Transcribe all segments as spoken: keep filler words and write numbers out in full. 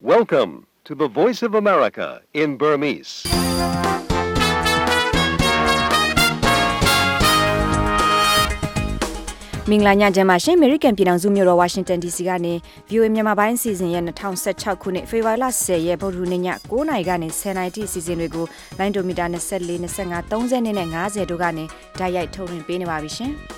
Welcome to the Voice of America in Burmese. ။မင်္ဂလာညချမ်းပါရှင် American ပြည်ထောင်စုမြို့တော် Washington ဒီ စီ ကနေ ဗီအိုအေ မြန်မာပိုင်းအစီအစဉ်ရဲ့ ၂၀၁၆ ခုနှစ်ဖေဖော်ဝါရီလ ၁၀ ရက်ဗုဒ္ဓဟူးနေ့ည ၉ နာရီကနေ ၁၀ နာရီထိအစီအစဉ်တွေကိုလိုင်းဒိုမီတာ ၂၄ ၂၅ ၃၀ နဲ့ ၅၀ တို့ကနေတိုက်ရိုက်ထုတ်လွှင့်ပေးနေပါပြီရှင်။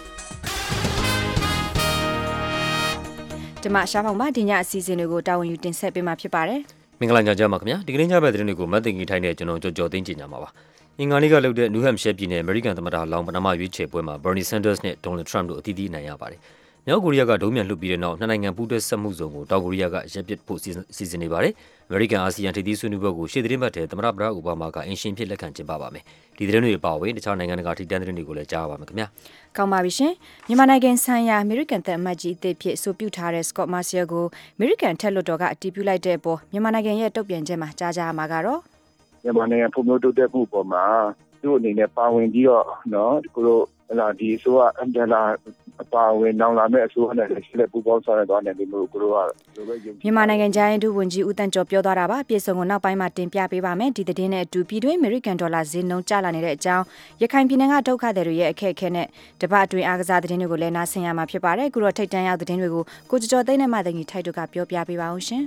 ဒီမှာရှားဖောင်ပါဒီညအစီအစဉ်တွေကိုတာဝန်ယူတင်ဆက်ပေးမှာဖြစ်ပါတယ်။မင်္ဂလာညချမ်းပါခင်ဗျာ။ဒီကနေ့ညဘက်သတင်းတွေကိုမတ်တင်ကြီးထိုင်းတဲ့ကျွန်တော်ကြော်ကြော်သိန်းကြညာမှာပါ။အင်္ဂါနေ့ကလုပ်တဲ့ New Hampshire ပြည်နယ် American သမ္မတလောင်းပထမရွေးချယ်ပွဲမှာ Bernie Sanders နဲ့ Donald Trump တို့အသီးသီးနိုင်ရပါတယ်။မြောက်ကိုရီးယားကဒုံးမြန်လှုပ်ပြီးတဲ့နောက်နှစ်နိုင်ငံပူးတွဲဆက်မှုစုံကိုတောင်ကိုရီးယားကရပ်ပစ်ဖို့စီစဉ်နေပါတယ်။ American အာဆီယံထိပ်သီးဆွေးနွေးပွဲကိုရှေ့သတင်းပတ်ထဲသမ္မတဘရက်အိုဘားမားကအင်ရှင်ဖြစ်လက်ခံကျင်းပပါမယ်။ဒီသတင်းတွေပါဝင်တခြားနိုင်ငံတကာထိပ်တန်းသတင်းတွေကိုလည်းကြားပါမယ်ခင်ဗျာ။ကောင်းပါပြီရှင်။မြန်မာနိုင်ငံဆိုင်ရာ American သံအမတ်ကြီးအသစ်ဖြစ်ဆိုပြုထားတဲ့ Scott Marciel ကို American ထက်လွှတ်တော်ကအတည်ပြုလိုက်တဲ့အပေါ်မြန်မာနိုင်ငံရဲ့တုံ့ပြန်ချက်မှာကြားကြရမှာကတော့မြန်မာနိုင်ငံဖွံ့ဖြိုးတိုးတက်မှုပေါ်မှာသူ့အနေနဲ့ပါဝင်ပြီးတော့နော်ကိုတို့ဟလာဒီဆိုကအန်ဒလာအပါဝင်နောင်လာမဲ့အစိုးရနဲ့ဆက်လက်ပူးပေါင်းဆောင်ရွက်သွားနိုင်တယ်လို့ကိုတို့ကလိုပဲယုံကြည်မြန်မာနိုင်ငံခြားရေးဒုဝန်ကြီးဦးတန်းကျော်ပြောသွားတာပါပြည်စုံကိုနောက်ပိုင်းမှာတင်ပြပေးပါမယ်ဒီသတင်းနဲ့အတူပြည်တွင်း American ဒေါ်လာဈေးနှုန်းကျလာနေတဲ့အကြောင်းရခိုင်ပြည်နယ်ကဒုက္ခသည်တွေရဲ့အခက်အခဲနဲ့တပတ်အတွင်းအားကစားသတင်းတွေကိုလည်းနားဆင်ရမှာဖြစ်ပါတယ်အခုတော့ထိတ်တန့်ရောက်သတင်းတွေကိုကိုကျော်ကျော်သိန်းနဲ့မှတငီထိုက်တို့ကပြောပြပေးပါအောင်ရှင်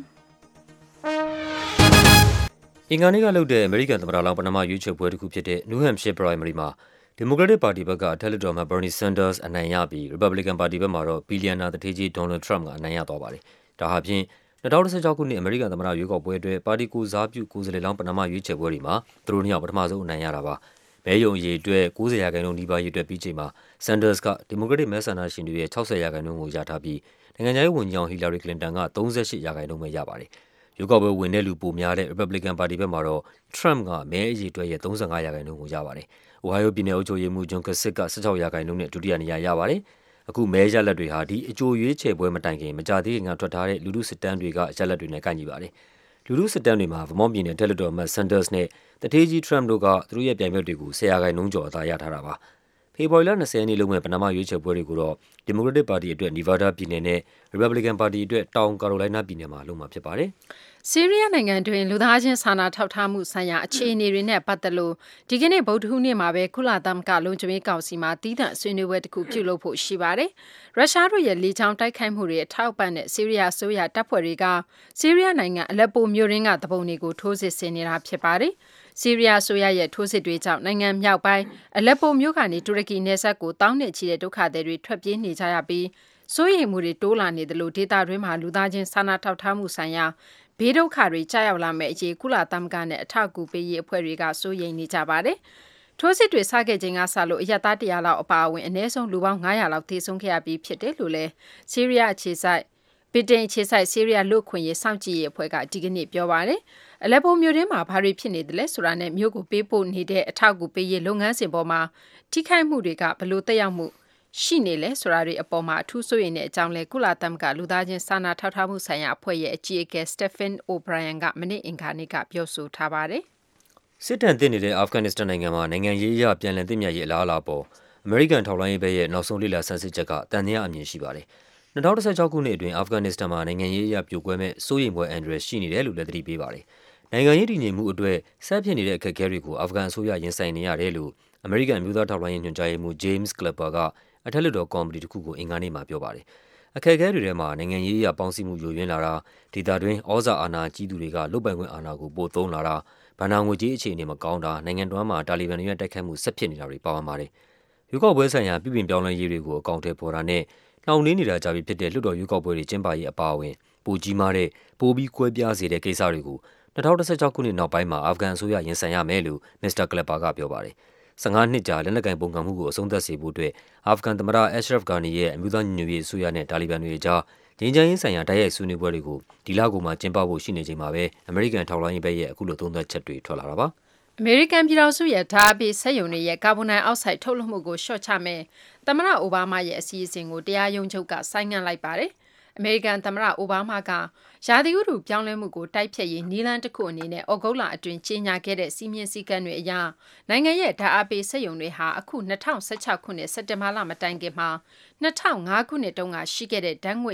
အင်္ဂါနေ့ကလုပ်တဲ့ American သမ္မတလောင်းပထမရွေးချယ်ပွဲတစ်ခုဖြစ်တဲ့ New Hampshire Primary မှာ Democratic Party ဘက်ကအထက်လွှတ်တော်မှာ Bernie Sanders အနိုင်ရပြီး Republican Party ဘက်မှာတော့ ဘီလီယံနာသူဌေးကြီး Donald Trump ကအနိုင်ရသွားပါတယ်။ဒါဟာဖြင့်၂၀၁၆ခုနှစ် American သမ္မတရွေးကောက်ပွဲအတွက်ပါတီကိုစားပြုကိုယ်စားလှယ်လောင်းပထမရွေးချယ်ပွဲတွေမှာသူတို့နှစ်ယောက်ပထမဆုံးအနိုင်ရတာပါ။မဲရုံအရေအတွက်၉၀ရာခိုင်နှုန်းနီးပါးရေတွက်ပြီးချိန်မှာ Sanders က Democratic မဲဆန္ဒရှင်တွေရဲ့၆၀ရာခိုင်နှုန်းကိုရထားပြီးနိုင်ငံခြားရေးဝန်ကြီးအောင် Hillary Clinton က၃၈ရာခိုင်နှုန်းပဲရပါတယ်။ရွေးကောက်ပွဲဝင်တဲ့လူပိုများတဲ့ Republican Party ဘက်မှာတော့ Trump ကမဲအရေအတွက်ရဲ့၃၅ရာခိုင်နှုန်းကိုရပါတယ်။ Ohio ပြည်နယ်အုပ်ချုပ်ရေးမှူး John Kasich က၁၆ရာခိုင်နှုန်းနဲ့ဒုတိယနေရာရပါတယ်။အခုမဲရလဒ်တွေဟာဒီအကြိုရွေးချယ်ပွဲမတိုင်ခင်မကြာသေးခင်ကထွက်ထားတဲ့လူထုစစ်တမ်းတွေကရလဒ်တွေနဲ့ကိုက်ညီပါတယ်။လူထုစစ်တမ်းတွေမှာ Vermont ပြည်နယ်အထက်လွှတ်တော်အမတ် Sanders နဲ့သူဌေးကြီး Trump တို့ကသူတို့ရဲ့ပြိုင်ဘက်တွေကို၁၀ရာခိုင်နှုန်းကျော်အသာရထားတာပါ။ဖေဖော်ဝါရီလ၂၀ရက်နေ့လုံးမဲ့ပဏာမရွေးချယ်ပွဲတွေကိုတော့ Democratic Party အတွက် Nevada ပြည်နယ်နဲ့ Republican Party အတွက်တောင် Carolina ပြည်နယ်မှာလုပ်မှာဖြစ်ပါတယ်။ဆီးရီးယားနိုင်ငံတွင်လူသားချင်းစာနာထောက်ထားမှုဆိုင်ရာအခြေအနေတွေနဲ့ပတ်သက်လို့ဒီကနေ့ဗုဒ္ဓဟူးနေ့မှာပဲကုလသမဂ္ဂလုံခြုံရေးကောင်စီမှာတည်တံ့ဆွေးနွေးပွဲတစ်ခုပြုလုပ်ဖို့ရှိပါတယ်။ရုရှားတို့ရဲ့လေကြောင်းတိုက်ခိုက်မှုတွေအထောက်အပံ့နဲ့ဆီးရီးယားအစိုးရတပ်ဖွဲ့တွေကဆီးရီးယားနိုင်ငံအလက်ပိုမြို့ရင်းကတပုံတွေကိုထိုးစစ်ဆင်နေတာဖြစ်ပါတယ်။ဆီးရီးယားအစိုးရရဲ့ထိုးစစ်တွေကြောင့်နိုင်ငံမြောက်ပိုင်းအလက်ပိုမြို့ကနေတူရကီနယ်စပ်ကိုတောင်းနဲ့ချီတဲ့ဒုက္ခသည်တွေထွက်ပြေးနေကြရပြီးစိုးရိမ်မှုတွေတိုးလာနေတယ်လို့ဒေသတွင်းမှာလူသားချင်းစာနာထောက်ထားမှုဆိုင်ရာဘေးဒုက္ခတွေကြာရောက်လာမဲ့အရေးကုလသမဂ္ဂနဲ့အထောက်အကူပေးရေးအဖွဲ့တွေကစိုးရိမ်နေကြပါတယ်။ထိုးစစ်တွေစခဲ့ချိန်ကစလို့အရပ်သားတရာလောက်အပါအဝင်အနည်းဆုံးလူပေါင်း၅ရာလောက်သေဆုံးခဲ့ရပြီးဖြစ်တယ်လို့လည်းဆီးရီးယားအခြေစိုက်ဗြိတိန်အခြေစိုက်ဆီးရီးယားလူ့အခွင့်အရေးစောင့်ကြည့်ရေးအဖွဲ့ကဒီကနေ့ပြောပါတယ်။အလက်ပိုမြို့ရင်းမှာဘာတွေဖြစ်နေတယ်လဲဆိုတာနဲ့မြို့ကိုပေးပို့နေတဲ့အထောက်အကူပေးရေးလုပ်ငန်းစဉ်ပေါ်မှာထိခိုက်မှုတွေကဘယ်လိုသက်ရောက်မှုရှိနေလဲဆိုတာတွေအပေါ်မှာအထူးစိုးရိမ်တဲ့အကြောင်းလဲကုလသမဂ္ဂလူသားချင်းစာနာထောက်ထားမှုဆိုင်ရာအဖွဲ့ရဲ့အကြီးအကဲ Stephen O'Brien ကမနေ့အင်္ဂါနေ့ကပြောဆိုထားပါတယ်။စစ်တမ်းတင်နေတဲ့အာဖဂန်နစ္စတန်နိုင်ငံမှာနိုင်ငံရေးအရပြန်လည်သင့်မြတ်ရေးအလားအလာပေါ် American ထောက်လှမ်းရေးဘက်ရဲ့နောက်ဆုံးလေ့လာဆန်းစစ်ချက်ကတန်တရားအမြင်ရှိပါတယ်။၂၀၁၆ခုနှစ်အတွင်းအာဖဂန်နစ္စတန်မှာနိုင်ငံရေးအရပြိုကွဲမဲ့စိုးရိမ်ဖွယ်အန္တရာယ်ရှိနေတယ်လို့လည်းသတိပေးပါတယ်။နိုင်ငံရေးတည်ငြိမ်မှုအတွက်ဆက်ဖြစ်နေတဲ့အခက်အခဲတွေကိုအာဖဂန်အစိုးရရင်ဆိုင်နေရတယ်လို့ American အမျိုးသားထောက်လှမ်းရေးညွှန်ကြားရေးမှူး James Clapper ကအထက်လွှတ်တော်ကော်မတီတစ်ခုကိုအင်္ဂါနေ့မှာပြောပါတယ်။အခက်အခဲတွေထဲမှာနိုင်ငံရေးအရပေါင်းစည်းမှုယိုယွင်းလာတာဒေသတွင်းဩဇာအာဏာကြီးသူတွေကလုတ်ပိုင်ခွင့်အာဏာကိုပိုသုံးလာတာဗန်နာငွေကြေးအခြေအနေမကောင်းတာနိုင်ငံတော်မှာတာလီဘန်တွေရဲ့တိုက်ခိုက်မှုဆက်ဖြစ်နေတာတွေပါဝင်ပါတယ်။ရွေးကောက်ပွဲဆိုင်ရာပြည်ပပြောင်းလဲရေးတွေကိုအကောင့်ထဲပေါ်တာနဲ့နှောင့်နှေးနေတာကြပြီဖြစ်တဲ့လွှတ်တော်ရွေးကောက်ပွဲတွေကျင်းပရေးအပါအဝင်ပိုကြီးမားတဲ့ပိုပြီးကွဲပြားစေတဲ့ကိစ္စတွေကို၂၀၁၆ခုနှစ်နောက်ပိုင်းမှာအာဖဂန်အစိုးရရင်ဆိုင်ရမယ်လို့မစ္စတာကလပ်ပါကပြောပါတယ်။၁၅နှစ်ကြာလက်နက်ကိုင်ပုံကံမှုကိုအဆုံးသတ်စေဖို့အတွက်အာဖဂန်သမ္မတ Ashraf Ghani ရဲ့အမျိုးသားညီညွတ်ရေးအစိုးရနဲ့တာလီဘန်တွေအကြားငြိမ်းချမ်းရေးဆိုင်ရာတိုက်ရိုက်ဆွေးနွေးပွဲတွေကိုဒီလကုန်မှာကျင်းပဖို့ရှိနေချိန်မှာပဲအမေရိကန်ထောက်လှမ်းရေးဘက်ရဲ့အခုလိုသုံးသပ်ချက်တွေထွက်လာတာပါ။အမေရိကန်ပြည်ထောင်စုရဲ့ဓာတ်အပိစက်ရုံတွေရဲ့ကာဗွန်ဒိုင်အောက်ဆိုက်ထုတ်လွှတ်မှုကိုလျှော့ချမယ်သမ္မတအိုဘားမားရဲ့အစီအစဉ်ကိုတရားရုံးချုပ်ကဆိုင်းငံ့လိုက်ပါတယ်။အမေရိကန်သမ္မတအိုဘားမားကရာသီဥတုပြောင်းလဲမှုကိုတိုက်ဖျက်ရေးနည်းလမ်းတစ်ခုအနေနဲ့ဩဂုတ်လအတွင်းကြီးညာခဲ့တဲ့စီမင်းစည်းကမ်းတွေအရနိုင်ငံရဲ့ဓာတ်အားပေးစက်ရုံတွေဟာအခု၂၀၁၆ခုနှစ်စက်တင်ဘာလမတိုင်ခင်မှာ၂၀၀၅ခုနှစ်တုန်းကရှိခဲ့တဲ့ဓာတ်ငွေ့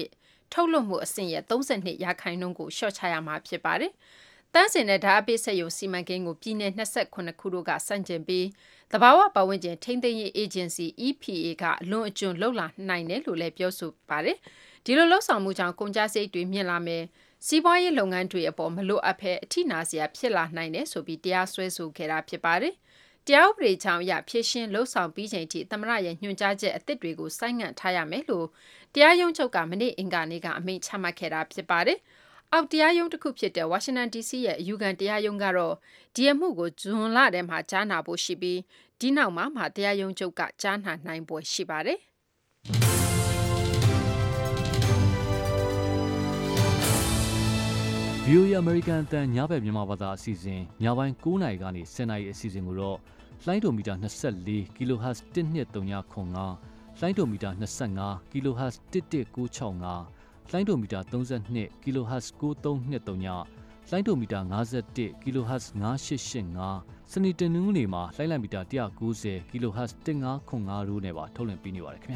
ထုတ်လွှတ်မှုအဆင့်ရဲ့သုံး၂ရာခိုင်နှုန်းကိုလျှော့ချရမှာဖြစ်ပါတယ်။တန်းစင်တဲ့ဓာတ်အပိစက်ရုံစီမံကိန်းကိုပြည်내၂၇ခုတို့ကစန့်ကျင်ပြီးသဘာဝပတ်ဝန်းကျင်ထိန်းသိမ်းရေးအေဂျင်စီ E P A ကအလွန်အကျွံလှုပ်လာနိုင်တယ်လို့လည်းပြောဆိုပါတယ်။ဒီလိုလှုပ်ဆောင်မှုကြောင့်ကုန်ကျစရိတ်တွေမြင့်လာမယ်စီးပွားရေးလုပ်ငန်းတွေအပေါ်မလိုအပ်ဘဲအထိနာစရာဖြစ်လာနိုင်တယ်ဆိုပြီးတရားစွဲဆိုခဲ့တာဖြစ်ပါတယ်။တရားဥပဒေကြောင့်ရဖြည့်ရှင်းလှုပ်ဆောင်ပြီးချိန်ထိသမ္မတရဲ့ညွှန်ကြားချက်အသစ်တွေကိုဆိုင်းငံ့ထားရမယ်လို့တရားရုံးချုပ်ကမနေ့အင်္ဂါနေ့ကအမိန့်ချမှတ်ခဲ့တာဖြစ်ပါတယ်။အောက်တရားရုံးတစ်ခုဖြစ်တဲ့ဝါရှင်တန် ဒီ စီ ရဲ့အယူခံတရားရုံးကတော့ဒီအမှုကိုဇွန်လထဲမှာကြားနာဖို့ရှိပြီးဒီနောက်မှာမှတရားရုံးချုပ်ကကြားနာနိုင်ပွဲရှိပါတယ်။ဗီအိုအေ American အသံညဘက်မြန်မာဘာသာအစီအစဉ်ညပိုင်း၉နာရီကနေ၁၀နာရီအစီအစဉ်ကိုတော့လိုင်းဒိုမီတာ၂၄ kHz တစ်၂၃၅လိုင်းဒိုမီတာ၂၅ kHz တစ်၁၉၆၅လိုင်းဒိုမီတာ၃၂ kHz ၉၃၂၃လိုင်းဒိုမီတာ၅၁ kHz ၅၈၈၅စနေတနင်္ဂနွေမှာလိုင်းလံမီတာ၁၉၀ kHz တစ်၅ခွန်၅တို့နဲ့ပါထုတ်လွှင့်ပေးနေပါတယ်ခင်ဗျာ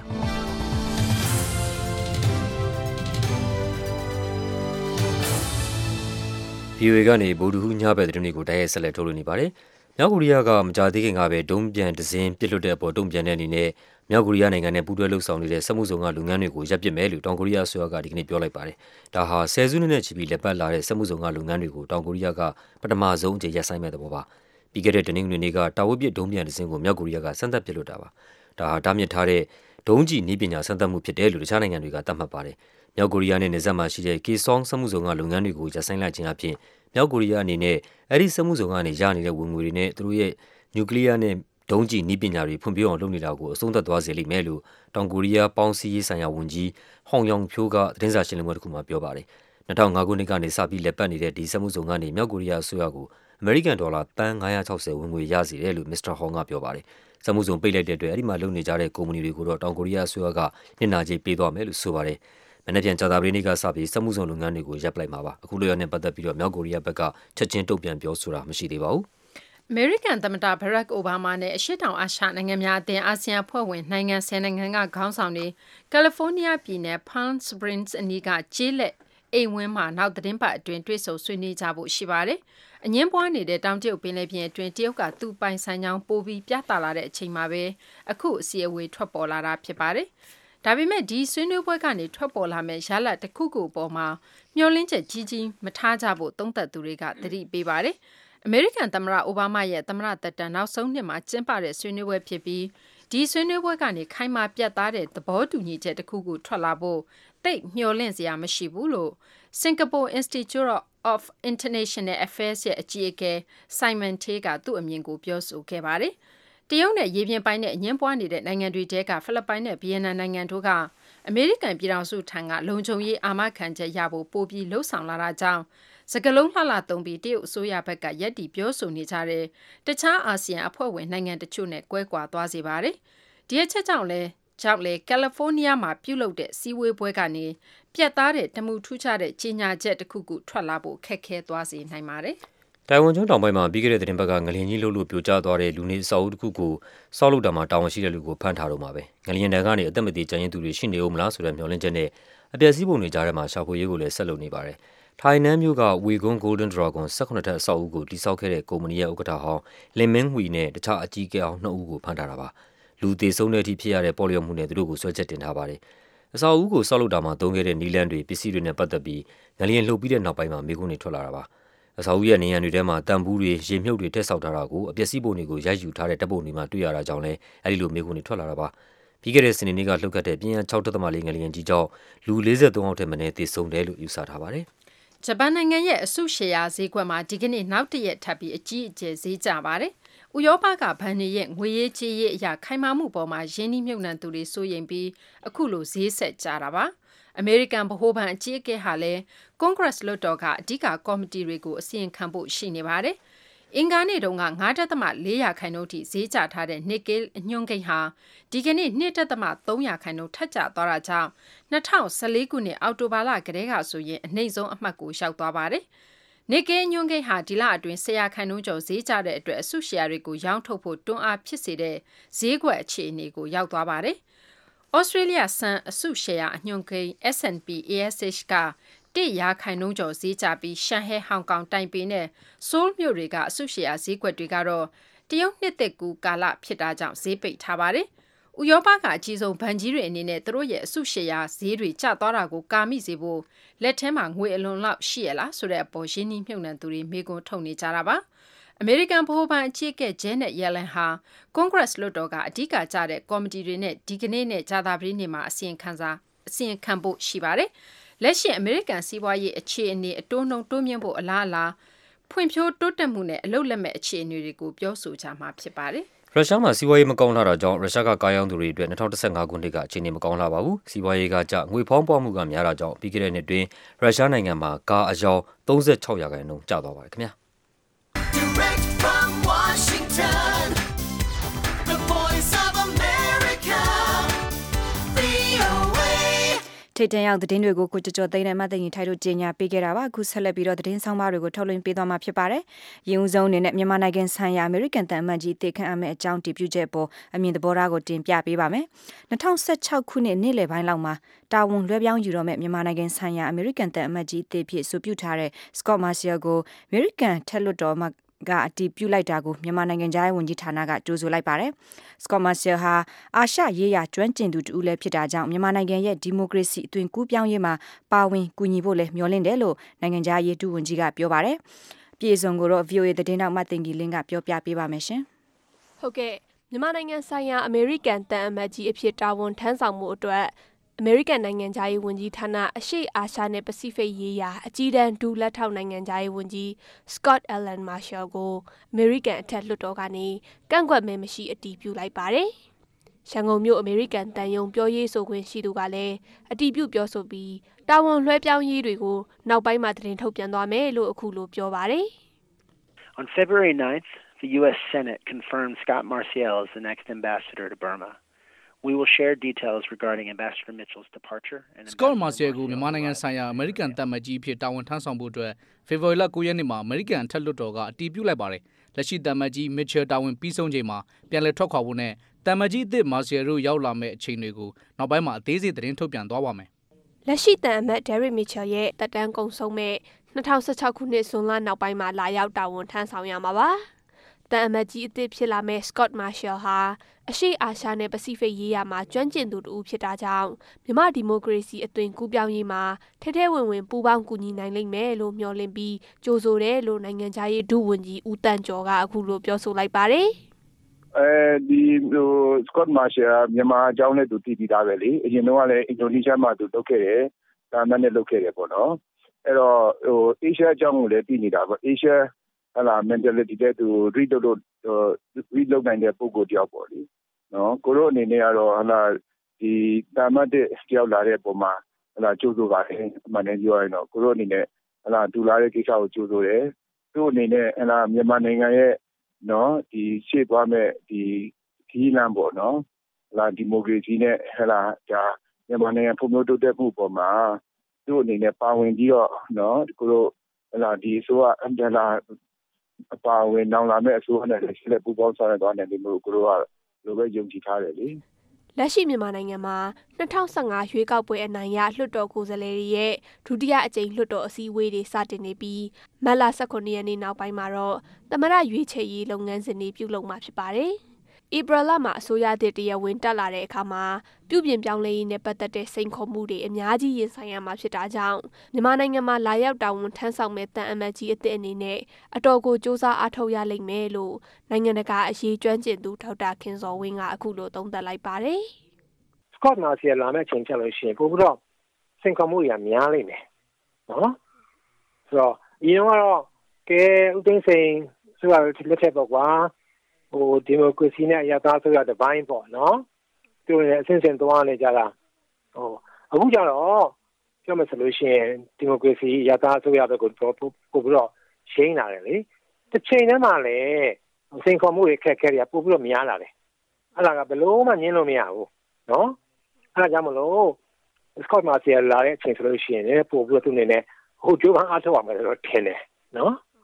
ဗီအိုအေကနေဗုဒ္ဓဟူးညဘက်သတင်းတွေကိုတိုက်ရိုက်ဆက်လက်ထုတ်လွှင့်နေပါတယ်။မြောက်ကိုရီးယားကမကြာသေးခင်ကပဲဒုံးပြန်ဒဇင်းပစ်လွှတ်တဲ့အပေါ်တုံ့ပြန်တဲ့အနေနဲ့မြောက်ကိုရီးယားနိုင်ငံနဲ့ပူးတွဲလှုပ်ဆောင်နေတဲ့စက်မှုစုံကလုပ်ငန်းတွေကိုရပ်ပစ်မယ်လို့တောင်ကိုရီးယားအစိုးရကဒီကနေ့ပြောလိုက်ပါတယ်။ဒါဟာဆယ်စုနှစ်နဲ့ချီပြီးလက်ပတ်လာတဲ့စက်မှုစုံကလုပ်ငန်းတွေကိုတောင်ကိုရီးယားကပထမဆုံးအကြိမ်ရပ်ဆိုင်းမဲ့သဘောပါ။ပြီးခဲ့တဲ့တနင်္ဂနွေနေ့ကတာဝစ်ပစ်ဒုံးပြန်ဒဇင်းကိုမြောက်ကိုရီးယားကစမ်းသပ်ပစ်လွှတ်တာပါ။ဒါဟာတားမြစ်ထားတဲ့ဒုံးကျည်နည်းပညာစမ်းသပ်မှုဖြစ်တယ်လို့တခြားနိုင်ငံတွေကသတ်မှတ်ပါတယ်။မြောက်ကိုရီးယားနဲ့နယ်စပ်မှာရှိတဲ့ Kaesong စက်မှုစုံကလုပ်ငန်းတွေကိုရပ်ဆိုင်းလိုက်ခြင်းအပြင်မြောက်ကိုရီးယားအနေနဲ့အဲ့ဒီစက်မှုစုံကနေရနေတဲ့ဝင်ငွေတွေနဲ့သူတို့ရဲ့နျူကလ িয়ার နဲ့ဒုံးကျည်နည်းပညာတွေဖွံ့ဖြိုးအောင်လုပ်နေတာကိုအဆုံးသတ်သွားစေလိမ့်မယ်လို့တောင်ကိုရီးယားပေါင်းစည်းရေးဆိုင်ရာဝန်ကြီးဟောင်ယောင်ဖြိုးကသတင်းစာရှင်းလင်းပွဲတစ်ခုမှာပြောပါတယ်။၂၀၀၅ခုနှစ်ကနေစပြီးလက်ပတ်နေတဲ့ဒီစက်မှုစုံကနေမြောက်ကိုရီးယားအစိုးရကိုအမေရိကန်ဒေါ်လာသန်း၅၆၀ဝင်ငွေရစေတယ်လို့မစ္စတာဟောင်ကပြောပါတယ်။စက်မှုစုံပိတ်လိုက်တဲ့အတွက်အဲ့ဒီမှာလုပ်နေကြတဲ့ကုမ္ပဏီတွေကိုတော့တောင်ကိုရီးယားအစိုးရကနစ်နာကြေးပေးသွားမယ်လို့ဆိုပါတယ်။မနေ့ပြန်ကြာသပတေးနေ့ကစပြီးစက်မှုစုံလုပ်ငန်းတွေကိုရပ်ပလိုက်မှာပါ။အခုလိုရတဲ့ပတ်သက်ပြီးတော့မြောက်ကိုရီးယားဘက်ကချက်ချင်းတုံ့ပြန်ပြောဆိုတာမရှိသေးပါဘူး။အမေရိကန်သမ္မတဘရက်အိုဘားမားနဲ့အရှေ့တောင်အာရှနိုင်ငံများအသင်းအာဆီယံအဖွဲ့ဝင်နိုင်ငံဆယ်နိုင်ငံကခေါင်းဆောင်တွေကယ်လီဖိုးနီးယားပြည်နယ် Palm Springs အနီးကကျေးလက်အိမ်ဝင်းမှာနောက်သတင်းပတ်အတွင်းတွေ့ဆုံဆွေးနွေးကြဖို့ရှိပါတယ်။အငင်းပွားနေတဲ့တောင်တရုတ်ပင်လယ်ပြင်အတွင်းတရုတ်ကသူ့ပိုင်ဆိုင်ကြောင်းပိုပြီးပြသလာတဲ့အချိန်မှာပဲအခုအစီအဝေးထွက်ပေါ်လာတာဖြစ်ပါတယ်။ဒါပေမဲ့ဒီဆွေးနွေးပွဲကနေထွက်ပေါ်လာမယ့်ရလဒ်တစ်ခုခုအပေါ်မှာမျှော်လင့်ချက်ကြီးကြီးမထားကြဖို့သုံးသပ်သူတွေကသတိပေးပါတယ်။အမေရိကန်သမ္မတအိုဘားမားရဲ့သမ္မတသက်တမ်းနောက်ဆုံးနှစ်မှာကျင်းပတဲ့ဆွေးနွေးပွဲဖြစ်ပြီးဒီဆွေးနွေးပွဲကနေခိုင်မာပြတ်သားတဲ့သဘောတူညီချက်တစ်ခုခုထွက်လာဖို့တိတ်မျှော်လင့်စရာမရှိဘူးလို့ Singapore Institute of International Affairs ရဲ့အကြီးအကဲ Simon Tay ကသူ့အမြင်ကိုပြောဆိုခဲ့ပါတယ်။တရုတ်နဲ့ရေပြင်ပိုင်းနဲ့အငင်းပွားနေတဲ့နိုင်ငံတွေတဲကဖိလစ်ပိုင်နဲ့ဗီယက်နမ်နိုင်ငံတို့ကအမေရိကန်ပြည်ထောင်စုထံကလုံခြုံရေးအာမခံချက်ရဖို့ပိုပြီးလှုံ့ဆော်လာတာကြောင့်စကလုံးလှလှသုံးပြီးတရုတ်အစိုးရဘက်ကရက်တီပြောဆိုနေကြတဲ့တခြားအာဆီယံအဖွဲ့ဝင်နိုင်ငံတချို့နဲ့ကွဲကွာသွားစေပါတယ်။ဒီအချက်ကြောင့်လဲကြောင့်လေကယ်လီဖိုးနီးယားမှာပြုလုပ်တဲ့စီးဝေးပွဲကနေပြတ်သားတဲ့တမှုထူးခြားတဲ့ကြီးညာချက်တစ်ခုခုထွက်လာဖို့ခက်ခဲသွားစေနိုင်ပါတယ်။တိုင်ဝမ်ကျွန်းတောင်ပိုင်းမှာပြီးခဲ့တဲ့သတင်းပတ်ကငလျင်ကြီးလှုပ်လို့ပြိုကျသွားတဲ့လူနေအဆောက်အဦတစ်ခုကိုဆောက်လုပ်တာမှာတာဝန်ရှိတဲ့လူကိုဖမ်းထားတော့မှာပဲ။ငလျင်တန်းကနေအသက်မသေကျန်ရင်းသူတွေရှိနေဦးမလားဆိုတဲ့မျှော်လင့်ချက်နဲ့အပျက်စီးပုံတွေကြားထဲမှာရှာဖွေရေးကိုလည်းဆက်လုပ်နေပါတယ်။ထိုင်နန်းမြို့ကဝေကွန်း Golden Dragon ၁၈ထပ်အဆောက်အဦကိုတည်ဆောက်ခဲ့တဲ့ကုမ္ပဏီရဲ့ဥက္ကဋ္ဌဟောင်းလင်မင်းဟွီနဲ့တခြားအကြီးအကဲအောင်နှစ်ဦးကိုဖမ်းထားတာပါ။လူသေဆုံးတဲ့အထိဖြစ်ရတဲ့ပေါ်လျော်မှုနဲ့သူတို့ကိုဆွဲချက်တင်ထားပါတယ်။အဆောက်အဦကိုဆောက်လုပ်တာမှာသုံးခဲ့တဲ့နီလန်းတွေပစ္စည်းတွေနဲ့ပတ်သက်ပြီးငလျင်လှုပ်ပြီးတဲ့နောက်ပိုင်းမှာမိကွန်းတွေထွက်လာတာပါ။အဆောက်အဦရဲ့နေရန်တွေထဲမှာတံပူးတွေရေမြုပ်တွေထည့်ဆောက်ထားတာကိုအပျက်စီးပုံတွေကိုရိုက်ယူထားတဲ့တပ်ပုံတွေမှာတွေ့ရတာကြောင့်လည်းအဲဒီလိုမိကွန်းတွေထွက်လာတာပါ။ပြီးခဲ့တဲ့စနေနေ့ကလှုပ်ခတ်တဲ့ပြင်းအား၆ဒသမ၄ငလျင်ကြီးကြောင့်လူ၄၃ယောက်ထက်မနည်းသေဆုံးတယ်လို့ယူဆထားပါတယ်။ဂျပန်နိုင်ငံရဲ့အစုရှယ်ယာဈေးကွက်မှာဒီကနေ့နောက်တရက်ထပ်ပြီးအကြီးအကျယ်ဈေးကျပါတယ်။ဥရောပကဘဏ်တွေရဲ့ငွေရေးကြေးရေးအရာခိုင်မာမှုပေါ်မှာရင်းနှီးမြှုပ်နှံသူတွေစိုးရိမ်ပြီးအခုလိုဈေးဆက်ကျတာပါ။အမေရိကန်ဗဟိုဘဏ်အကြီးအကဲဟာလည်းကွန်ဂရက်လွှတ်တော်ကအဓိကကော်မတီတွေကိုအစီရင်ခံဖို့ရှိနေပါတယ်။အင်္ဂါနေ့တုန်းက၅ဒသမ၄ရာခိုင်နှုန်းထိဈေးကျထားတဲ့နစ်ကေးအညွှန်းကိန်းဟာဒီကနေ့၂ဒသမ၃ရာခိုင်နှုန်းထပ်ကျသွားတာကြောင့်၂၀၁၄ခုနှစ်အောက်တိုဘာလကတည်းကဆိုရင်အနှိမ့်ဆုံးအမှတ်ကိုရောက်သွားပါတယ်။နစ်ကေးညွှန်းကိန်းဟာဒီလအတွင်း၁၀ရာခိုင်နှုန်းကျော်ဈေးကျတဲ့အတွက်အစုရှယ်ယာတွေကိုရောင်းထုတ်ဖို့တွန်းအားဖြစ်စေတဲ့ဈေးကွက်အခြေအနေကိုရောက်သွားပါတယ်။ Australia ဆန်အစုရှယ်ယာအညွှန်းကိန်း S and P A S H ကတစ်ရာခိုင်နှုန်းကျော်ဈေးကျပြီးရှန်ဟဲဟောင်ကောင်တိုင်ပေနဲ့ဆိုးလ်မြို့တွေကအစုရှယ်ယာဈေးကွက်တွေကတော့တရုတ်နှစ်သက်ကူကာလဖြစ်တာကြောင့်ဈေးပိတ်ထားပါတယ်။ဥရောပကအကြီးဆုံးဘဏ်ကြီးတွေအနေနဲ့သူတို့ရဲ့အစုရှယ်ယာဈေးတွေကျသွားတာကိုကာမိစေဖို့လက်ထဲမှာငွေအလွန်လောက်ရှိရလားဆိုတဲ့အပေါ်ရင်းနှီးမြှုပ်နှံသူတွေမေးခွန်းထုတ်နေကြတာပါ။အမေရိကန်ဗဟိုဘဏ်အကြီးအကဲ Janet Yellen ဟာကွန်ဂရက်လွှတ်တော်ကအဓိကကျတဲ့ကော်မတီတွေနဲ့ဒီကနေ့နဲ့ကြာသပတေးနေ့မှာအစီရင်ခံစာအစီရင်ခံဖို့ရှိပါတယ်။လက်ရှိအမေရိကန်စီးပွားရေးအခြေအနေအတိုးနှုန်းတိုးမြင့်ဖို့အလားအလာဖွံ့ဖြိုးတိုးတက်မှုနဲ့အလုတ်လက်မဲ့အခြေအနေတွေကိုပြောဆိုကြမှာဖြစ်ပါတယ်။ရုရှားမှာစီးပွားရေးမကောင်းလာတာကြောင့်ရုရှားကကားရောင်းသူတွေအတွက်၂၀၁၅ခုနှစ်ကအခြေအနေမကောင်းလာပါဘူး။စီးပွားရေးကကျငွေဖောင်းပွားမှုကများတာကြောင့်ပြီးခဲ့တဲ့နှစ်တွင်းရုရှားနိုင်ငံမှာကားအယောင်း၃၆ရာခိုင်နှုန်းကျသွားပါတယ်ခင်ဗျာ။ Direct from Washington, the voice of America, V O A ထိတ်တန့်ရောက်သတင်းတွေကိုကိုကြကြောသိန်းနဲ့မသိရင်ထိုက်တို့ကြီးညာပေးခဲ့တာပါအခုဆက်လက်ပြီးတော့သတင်းဆောင်မတွေကိုထုတ်လွှင့်ပေးသွားမှာဖြစ်ပါတယ်။ရင်းဦးဆုံးအနေနဲ့မြန်မာနိုင်ငံဆိုင်ရာအမေရိကန်တန်အမတ်ကြီးတေခန့်အမဲအကြောင်းတည်ပြုချက်ပေါ်အမြင်သဘောထားကိုတင်ပြပေးပါမယ်။၂၀၁၆ခုနှစ်နေ့လယ်ပိုင်းလောက်မှာတာဝန်လွှဲပြောင်းယူတော့မဲ့မြန်မာနိုင်ငံဆိုင်ရာအမေရိကန်တန်အမတ်ကြီးတေဖြစ်ဆိုပြုထားတဲ့ Scott Marciel ကိုအမေရိကန်ထက်လွှတ်တော်မှာကအတီးပြုလိုက်တာကိုမြန်မာနိုင်ငံသားဝန်ကြီးဌာနကကြိုးဆိုလိုက်ပါတယ်။ Scott Marciel ဟာအာရှရေးရာကျွမ်းကျင်သူတူလည်းဖြစ်တာကြောင့်မြန်မာနိုင်ငံရဲ့ဒီမိုကရေစီအသွင်ကူးပြောင်းရေးမှာပါဝင်ကူညီဖို့လည်းမျှော်လင့်တယ်လို့နိုင်ငံသားရေးတူဝန်ကြီးကပြောပါတယ်။ပြည်စုံကိုတော့ V O A သတင်းတောက်မတင်ကြီးလင်းကပြောပြပေးပါမယ်ရှင်။ဟုတ်ကဲ့မြန်မာနိုင်ငံဆိုင်ရာအမေရိကန်တန်အမတ်ကြီးအဖြစ်တာဝန်ထမ်းဆောင်မှုအတွက်အမေရိကန်နိုင်ငံသားရေးဝန်ကြီးဌာနအရှေ့အာရှနဲ့ပစိဖိတ်ရေးရာအကြီးတန်းဒူလက်ထောက်နိုင်ငံသားရေးဝန်ကြီး Scott Allen Marciel ကိုအမေရိကန်အထက်လွှတ်တော်ကနေကန့်ကွက်မဲမရှိအတည်ပြုလိုက်ပါတယ်။ရန်ကုန်မြို့အမေရိကန်တန်ယုံပြောရေးဆိုခွင့်ရှိသူကလည်းအတည်ပြုပြောဆိုပြီးတာဝန်လွှဲပြောင်းရေးတွေကိုနောက်ပိုင်းမှာသတင်းထုတ်ပြန်သွားမယ်လို့အခုလိုပြောပါတယ်။ On February ninth, the U S Senate confirmed Scott Marciel as the next ambassador to Burma.We will share details regarding Ambassador Mitchell's departure and Scott Marciel ကိုမြန်မာနိုင်ငံဆိုင်ရာအမေရိကန်တပ်မကြီးဖြစ်တာဝန်ထမ်းဆောင်ဖို့အတွက်ဖေဖော်ဝါရီလ၉ရက်နေ့မှာအမေရိကန်ထက်လွှတ်တော်ကအတည်ပြုလိုက်ပါတယ်။လက်ရှိတပ်မကြီး Mitchell တာဝန်ပြီးဆုံးချိန်မှာပြန်လည်ထွက်ခွာဖို့နဲ့တပ်မကြီးအသစ် Marciel တို့ရောက်လာမဲ့အချိန်တွေကိုနောက်ပိုင်းမှာအသေးစိတ်သတင်းထုတ်ပြန်သွားပါမယ်။လက်ရှိတပ်အမတ် Derek Mitchell ရဲ့တပ်တန်းကုန်ဆုံးမဲ့၂၀၁၆ခုနှစ်ဇွန်လနောက်ပိုင်းမှာလာရောက်တာဝန်ထမ်းဆောင်ရမှာပါ။တန်အမတ်ကြီးအသစ်ဖြစ်လာမဲ့ Scott Marciel ဟာအရှေ့အာရှနဲ့ပစိဖိတ်ရေးရာမှာကျွမ်းကျင်သူတူဖြစ်တာကြောင့်မြန်မာဒီမိုကရေစီအသွင်ကူးပြောင်းရေးမှာထဲထဲဝင်ဝင်ပူးပေါင်းကူညီနိုင်လိမ့်မယ်လို့မျှော်လင့်ပြီးကြိုဆိုတယ်လို့နိုင်ငံသားရေးဒုဝန်ကြီးဦးတန်းကျော်ကအခုလိုပြောဆိုလိုက်ပါတယ်။အဲဒီဟို Scott Marciel မြန်မာအကြောင်းနဲ့သူတည်တည်တာပဲလေအရင်တော့လည်းအင်ဒိုနီးရှားမှာသူလုပ်ခဲ့တယ်ဒါမှလည်းလုပ်ခဲ့တယ်ပေါ့နော်အဲ့တော့ဟိုအေးရှားအကြောင်းကိုလည်းတည်နေတာပေါ့အေးရှားဟလာ mentality တဲ့သူ read လို့ read လုပ်နိုင်တဲ့ပုံကိုတယောက်ပေါ့လေနော်ကိုတို့အနေနဲ့ကတော့ဟလာဒီတာမတ်တဲ့တယောက်လာတဲ့ပုံမှာဟလာကြိုးဆိုပါတယ်အမှန်တည်းပြောရရင်တော့ကိုတို့အနေနဲ့ဟလာဒူလာတဲ့ကိစ္စကိုကြိုးဆိုတယ်သူ့အနေနဲ့ဟလာမြန်မာနိုင်ငံရဲ့နော်ဒီရှေ့သွားမဲ့ဒီခီးလမ်းပေါ့နော်ဟလာဒီမိုကရေစီနဲ့ဟလာဒါမြန်မာနိုင်ငံဖွံ့ဖြိုးတိုးတက်မှုပေါ်မှာသူ့အနေနဲ့ပါဝင်ပြီးတော့နော်ကိုတို့ဟလာဒီဆိုအန်ဒလာအပါဝင်နောင်လာမဲ့အစိုးရနဲ့ဆက်လက်ပူးပေါင်းဆောင်ရွက်သွားနိုင်ပြီလို့ကိုတို့ကလိုပဲယုံကြည်ထားတယ်လေလက်ရှိမြန်မာနိုင်ငံမှာ၂၀၁၅ရွေးကောက်ပွဲအနိုင်ရလွှတ်တော်ကိုယ်စားလှယ်တွေရဲ့ဒုတိယအကြိမ်လွှတ်တော်အစည်းအဝေးတွေစတင်နေပြီးမတ်လ၁၉ရက်နေ့နောက်ပိုင်းမှာတော့သမ္မတရွေးချယ်ရေးလုပ်ငန်းစဉ်တွေပြုလုပ်မှာဖြစ်ပါတယ်။ဧပြီလမှာအစိုးရသစ်တရားဝင်တက်လာတဲ့အခါမှာပြုပြင်ပြောင်းလဲရေးနဲ့ပတ်သက်တဲ့စိန်ခေါ်မှုတွေအများကြီးရင်ဆိုင်ရမှာဖြစ်တာကြောင့်မြန်မာနိုင်ငံမှာလာရောက်တာဝန်ထမ်းဆောင်မဲ့တန်အမတ်ကြီးအသစ်အနေနဲ့အတော်ကိုစ조사အားထုတ်ရလိမ့်မယ်လို့နိုင်ငံတကာအရေးကျွမ်းကျင်သူဒေါက်တာခင်စောဝင်းကအခုလိုသုံးသပ်လိုက်ပါတယ်။ Scott Marciel လာမဲ့ချိန်ချက်လို့ရှိရင်ပို့ပြီးတော့စိန်ခေါ်မှုတွေများလိမ့်မယ်နော်။ဆိုတော့ဒီတော့ကဲဥသိမ်းစိန်ဆိုရလက်ထက်ပေါ့ကွာဟိုဒီမိုကရေစီနဲ့အရသာဆိုရတဲ့ဘိုင်းပေါ့နော်သူလည်းအစဉ်စဉ်သွားနေကြတာဟိုအခုကျတော့ပြောမှဆိုလို့ရှိရင်ဒီမိုကရေစီအရသာဆိုရတဲ့ကိုပို့ပို့ပြီးတော့ရှင်းလာတယ်လေတစ်ချိန်တည်းမှာလည်းစိန်ခေါ်မှုတွေခက်ခဲတွေကပို့ပြီးတော့များလာတယ်အဲ့ဒါကဘယ်လို့မှညှင်းလို့မရဘူးနော်အဲ့ဒါကြောင့်မလို့ Scott Marciel လာတဲ့အချိန်ဆိုလို့ရှိရင်လည်းပို့ပြီးတော့သူနေနဲ့ဟိုကြိုးပမ်းအားထုတ်ရမယ်လို့ထင်တယ်နော်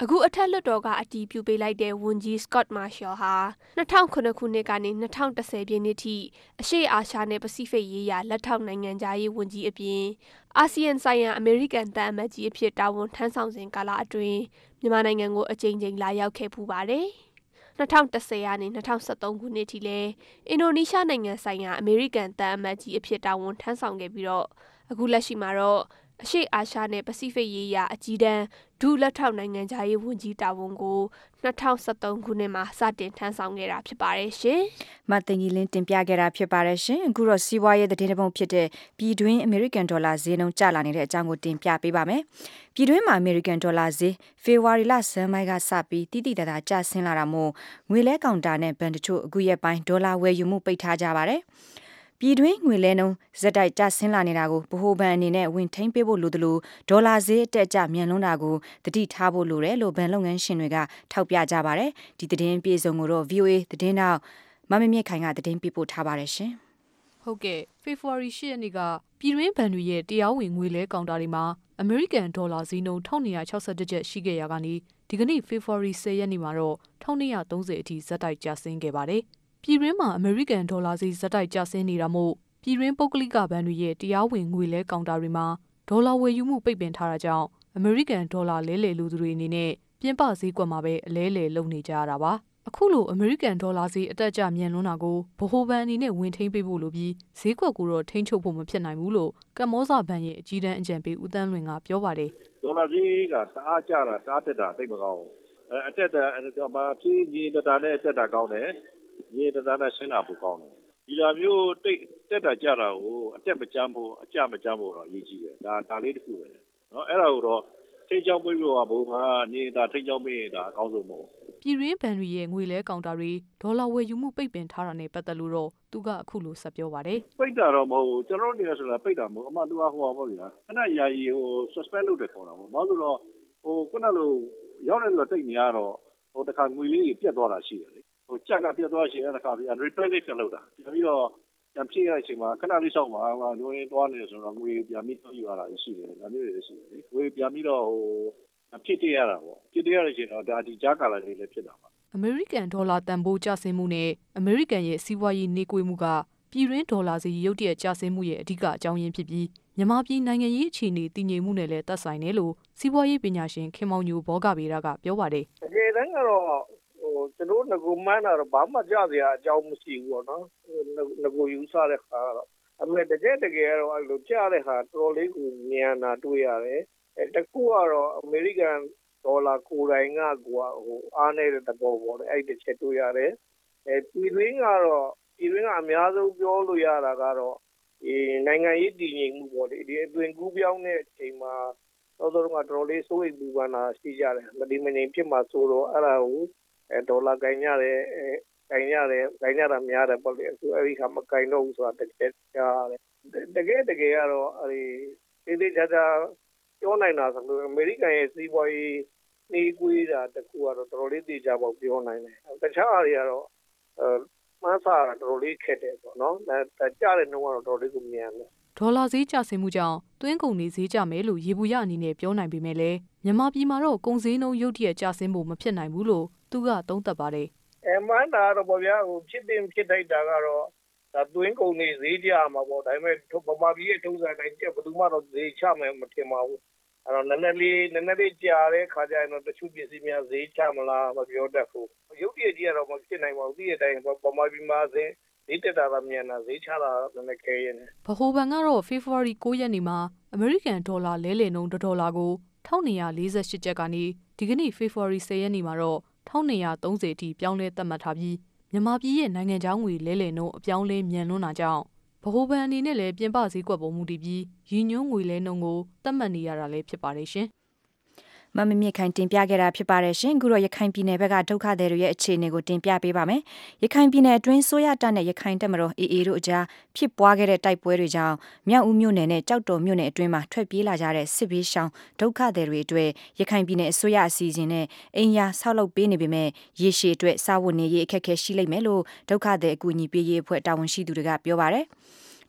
အခုအထက်လွှတ်တော်ကအတည်ပြုပေးလိုက်တဲ့ဝန်ကြီး Scott Marshall ဟာ၂၀၀၇ခုနှစ်ကနေ၂၀၁၀ပြည့်နှစ်ထိအရှေ့အာရှနဲ့ပစိဖိတ်ရေးရာလက်ထောက်နိုင်ငံခြားရေးဝန်ကြီးအပြင်အာဆီယံဆိုင်ရာအမေရိကန်တန်အမတ်ကြီးအဖြစ်တာဝန်ထမ်းဆောင်စဉ်ကာလအတွင်းမြန်မာနိုင်ငံကိုအကြိမ်ကြိမ်လာရောက်ခဲ့ပူပါတယ်။၂၀၁၀ကနေ၂၀၁၃ခုနှစ်ထိလည်းအင်ဒိုနီးရှားနိုင်ငံဆိုင်ရာအမေရိကန်တန်အမတ်ကြီးအဖြစ်တာဝန်ထမ်းဆောင်ခဲ့ပြီးတော့အခုလက်ရှိမှာတော့အရှေ့အာရှနဲ့ပစိဖိတ်ရေးရာအကြီးတန်းဒုလက်ထောက်နိုင်ငံခြားရေးဝန်ကြီးတာဝန်ကို၂၀၁၃ခုနှစ်မှာစတင်ထမ်းဆောင်ခဲ့တာဖြစ်ပါတယ်ရှင်။မတင်ကြီးလင်းတင်ပြခဲ့တာဖြစ်ပါတယ်ရှင်။အခုတော့စီးပွားရေးသတင်းပုံဖြစ်တဲ့ပြည်တွင်းအမေရိကန်ဒေါ်လာဈေးနှုန်းကျလာနေတဲ့အကြောင်းကိုတင်ပြပေးပါမယ်။ပြည်တွင်းမှာအမေရိကန်ဒေါ်လာဈေးဖေဖော်ဝါရီလဆန်းပိုင်းကစပြီးတိတိတသာကျဆင်းလာတာမို့ငွေလဲကောင်တာနဲ့ဘဏ်တချို့အခုရက်ပိုင်းဒေါ်လာဝယ်ယူမှုပိတ်ထားကြပါတယ်။ပြည်တွင်းငွေလဲနှုန်းဇက်တိုက်ကျဆင်းလာနေတာကိုဗဟိုဘဏ်အနေနဲ့ဝင်ထိန်းပေးဖို့လိုသလိုဒေါ်လာဈေးအတက်အကျမြန်လွန်းတာကိုတတိထားဖို့လိုတယ်လို့ဘဏ်လုပ်ငန်းရှင်တွေကထောက်ပြကြပါတယ်။ဒီသတင်းပြေဆုံးကိုတော့ ဗီအိုအေ သတင်းတောက်မမမြင့်ခိုင်ကသတင်းပြပို့ထားပါတယ်ရှင်။ဟုတ်ကဲ့ဖေဖော်ဝါရီ၈ရက်နေ့ကပြည်တွင်းဘဏ်တွေရဲ့တရားဝင်ငွေလဲကောင်တာတွေမှာအမေရိကန်ဒေါ်လာဈေးနှုန်း၁၂၆၁ကျပ်ရှိခဲ့ရာကနေဒီကနေ့ဖေဖော်ဝါရီ၁၀ရက်နေ့မှာတော့၁၂၃၀အထိဇက်တိုက်ကျဆင်းခဲ့ပါတယ်။ပြည်တွင်းမှာအမေရိကန်ဒေါ်လာဈေးဇက်တိုက်ကျဆင်းနေတာမို့ပြည်တွင်းပုဂ္ဂလိကဘဏ်တွေရဲ့တရားဝင်ငွေလဲကောင်တာတွေမှာဒေါ်လာဝယ်ယူမှုပိတ်ပင်ထားတာကြောင့်အမေရိကန်ဒေါ်လာလဲလှယ်လူသူတွေအနေနဲ့ပြင်ပဈေးကွက်မှာပဲအလဲလှယ်လုပ်နေကြရတာပါအခုလိုအမေရိကန်ဒေါ်လာဈေးအတက်အကျမြန်လွန်းတာကိုဗဟိုဘဏ်အနေနဲ့ဝင်ထိန်းပေးဖို့လိုပြီးဈေးကွက်ကိုတော့ထိန်းချုပ်ဖို့မဖြစ်နိုင်ဘူးလို့ကမ္ဘောဇဘဏ်ရဲ့အကြီးတန်းအကြံပေးဦးတန်းလွင်ကပြောပါတယ်ဒေါ်လာဈေးကတအားကျတာတအားတက်တာသိမကောင်းအဲအတက်တာတော့မှဖြည်းဖြည်းတတာနဲ့တက်တာကောင်းတယ်ရေတတာနဲ့ဆင်းတာပိုကောင်းတယ်ဒီလိုမျိုးတိတ်တက်တာကြတာကိုအတက်မကြမ်းဖို့အကြမကြမ်းဖို့တော့အရေးကြီးတယ်ဒါဒါလေးတစ်ခုပဲเนาะအဲ့ဒါကိုတော့ထိတ်ချောင်းပေးဖို့ကဘုံမှာနေတာထိတ်ချောင်းပေးတာအကောင်းဆုံးမဟုတ်ပြည်ရင်းဘဏ်တွေရဲ့ငွေလဲကောင်တာတွေဒေါ်လာဝယ်ယူမှုပိတ်ပင်ထားတာနဲ့ပတ်သက်လို့တော့သူကအခုလိုဆက်ပြောပါတယ်ပိတ်တာတော့မဟုတ်ကျွန်တော်တို့နေဆိုတာပိတ်တာမဟုတ်အမှသူကဟိုပါပေါ့ဗျာခဏယာယီဟို suspend လုပ်တယ်ခေါ်တာပေါ့ဘာလို့လဲဆိုတော့ဟိုခုနလိုရောက်နေလို့တိတ်နေရတော့ဟိုတခါငွေလေးပြတ်သွားတာရှိတယ်လေဟိုကြက်ကပြတ်သွားရှင်အဲ့ဒါကပြန် replenish ပြန်လုပ်တာပြီးတော့ပြန်ဖြည့်ရတဲ့အချိန်မှာခဏလေးစောင့်ပါငွေရင်းသွားနေဆိုတော့ငွေပြန်ပြီးယူရတာရှိတယ်ဒါမျိုးတွေရှိတယ်လေငွေပြန်ပြီးတော့ဟိုဖြစ်တည်ရတာပေါ့ဖြစ်တည်ရတဲ့အချိန်တော့ဒါဒီကြားကာလလေးလည်းဖြစ်တာပါအမေရိကန်ဒေါ်လာတန်ဖိုးကျဆင်းမှုနဲ့အမေရိကန်ရဲ့စီးပွားရေးနှေးကွေးမှုကပြည်တွင်းဒေါ်လာဈေးရုတ်တရက်ကျဆင်းမှုရဲ့အဓိကအကြောင်းရင်းဖြစ်ပြီးမြန်မာပြည်နိုင်ငံရေးအခြေအနေတည်ငြိမ်မှုနဲ့လည်းသက်ဆိုင်တယ်လို့စီးပွားရေးပညာရှင်ခင်မောင်ညိုဘောဂဗေဒကပြောပါတယ်အကျေတန်းကတော့ဟိုကျွန်တော်ငကိုမှန်းတာတော့ဘာမှကြားစရာအကြောင်းမရှိဘူးပေါ့နော်ငကိုယူဆတဲ့ခါကတော့အမေတကယ်တကယ်တော့အဲ့လိုကြားတဲ့ဟာတော်တော်လေးကိုမြန်တာတွေ့ရတယ်အဲတကူကတော့အမေရိကန်ဒေါ်လာကိုယ်တိုင်ကကိုဟိုအားနေတဲ့သဘောပေါ့လေအဲ့ဒီချက်တွေ့ရတယ်အဲပြည်တွင်းကတော့ပြည်တွင်းကအများဆုံးပြောလို့ရတာကတော့ဒီနိုင်ငံရေးတည်ငြိမ်မှုပေါ့လေဒီအတွင်ကူးပြောင်းတဲ့အချိန်မှာတော်တော်ကတော်တော်လေးစိုးရိမ်ပူပန်တာရှိကြတယ်မဒီမငြိမ်ဖြစ်မှာဆိုတော့အဲ့ဒါကိုအဲဒေါ်လာကင်ရတယ်အဲကင်ရတယ်ကင်ရတာများတယ်ပေါ့လေအခုအဲ့ဒီခါမကင်တော့ဘူးဆိုတာတကယ်ကြားတယ်တကယ်တကယ်ကတော့အဲဒီဒီကြတာပြောနိုင်တာဆိုလို့အမေရိကန်ရဲ့စီးပွားရေးနှေးကွေးတာတကူကတော့တော်တော်လေးသိကြပေါ့ပြောနိုင်တယ်တခြားအရာတွေကတော့အဲမဆာတော်တော်လေးခက်တယ်ပေါ့နော်ဒါကြားတဲ့နှုန်းကတော့တော်တော်လေးကိုမြန်တယ်ဒေါ်လာဈေးကျဆင်းမှုကြောင့်သွင်းကုန်တွေဈေးကျမယ်လို့ရေဘူးရအနေနဲ့ပြောနိုင်ပေမဲ့လည်းမြန်မာပြည်မှာတော့ကုန်ဈေးနှုန်းရုတ်တရက်ကျဆင်းဖို့မဖြစ်နိုင်ဘူးလို့သူကသုံးသပ်ပါတယ်အဲမှန်တာတော့ဗျာဟိုဖြစ်တင်ဖြစ်ထိုက်တာကတော့ဒါသွင်းကုန်တွေဈေးကျမှာပေါ့ဒါပေမဲ့ဗမာပြည်ရဲ့ထုံးစံတိုင်းကျဘယ်သူမှတော့ဈေးချမယ်မထင်ပါဘူးအဲ့တော့နည်းနည်းလေးနည်းနည်းလေးကြာတဲ့ခါကျရင်တော့တချို့ပစ္စည်းများဈေးချမလားမပြောတတ်ဘူးရုပ်ရည်ကြီးကတော့မဖြစ်နိုင်ပါဘူးဒီအတိုင်းဗမာပြည်မှာဈေးဈေးတက်တာကမြန်တာဈေးချတာနည်းနည်းခဲရင်ဗဟိုဘဏ်ကတော့ဖေဖော်ဝါရီ၉ရက်နေ့မှာအမေရိကန်ဒေါ်လာလဲလှယ်နှုန်းဒေါ်လာကို၁၂၄၈ကျပ်ကနေဒီကနေ့ဖေဖော်ဝါရီ၁၀ရက်နေ့မှာတော့၁၂၃၀အထိပြောင်းလဲသတ်မှတ်ထားပြီးမြန်မာပြည်ရဲ့နိုင်ငံခြားငွေလဲလှယ်နှုန်းအပြောင်းလဲမြန်လွန်းတာကြောင့်ဗဟိုဘဏ်အနေနဲ့လည်းပြင်ပဈေးကွက်ပေါ်မူတည်ပြီးရည်ညွှန်းငွေလဲနှုန်းကိုသတ်မှတ်နေရတာလည်းဖြစ်ပါတယ်ရှင်မမမြင့်ခိုင်တင်ပြခဲ့တာဖြစ်ပါတယ်ရှင်အခုတော့ရခိုင်ပြည်နယ်ဘက်ကဒုက္ခသည်တွေရဲ့အခြေအနေကိုတင်ပြပေးပါမယ်ရခိုင်ပြည်နယ်အတွင်းဆိုရတပ်နဲ့ရခိုင်တပ်မတော် အေအေ တို့အကြားဖြစ်ပွားခဲ့တဲ့တိုက်ပွဲတွေကြောင့်မြောက်ဦးမြို့နယ်နဲ့ကြောက်တော်မြို့နယ်အတွင်းမှာထွက်ပြေးလာကြတဲ့စစ်ဘေးရှောင်ဒုက္ခသည်တွေအတွက်ရခိုင်ပြည်နယ်အစိုးရအစီအစဉ်နဲ့အိမ်ယာဆောက်လုပ်ပေးနေပေမဲ့ရေရှည်အတွက်စာဝတ်နေရေးအခက်အခဲရှိလိမ့်မယ်လို့ဒုက္ခသည်အကူအညီပေးရေးအဖွဲ့တာဝန်ရှိသူတွေကပြောပါတယ်ဒ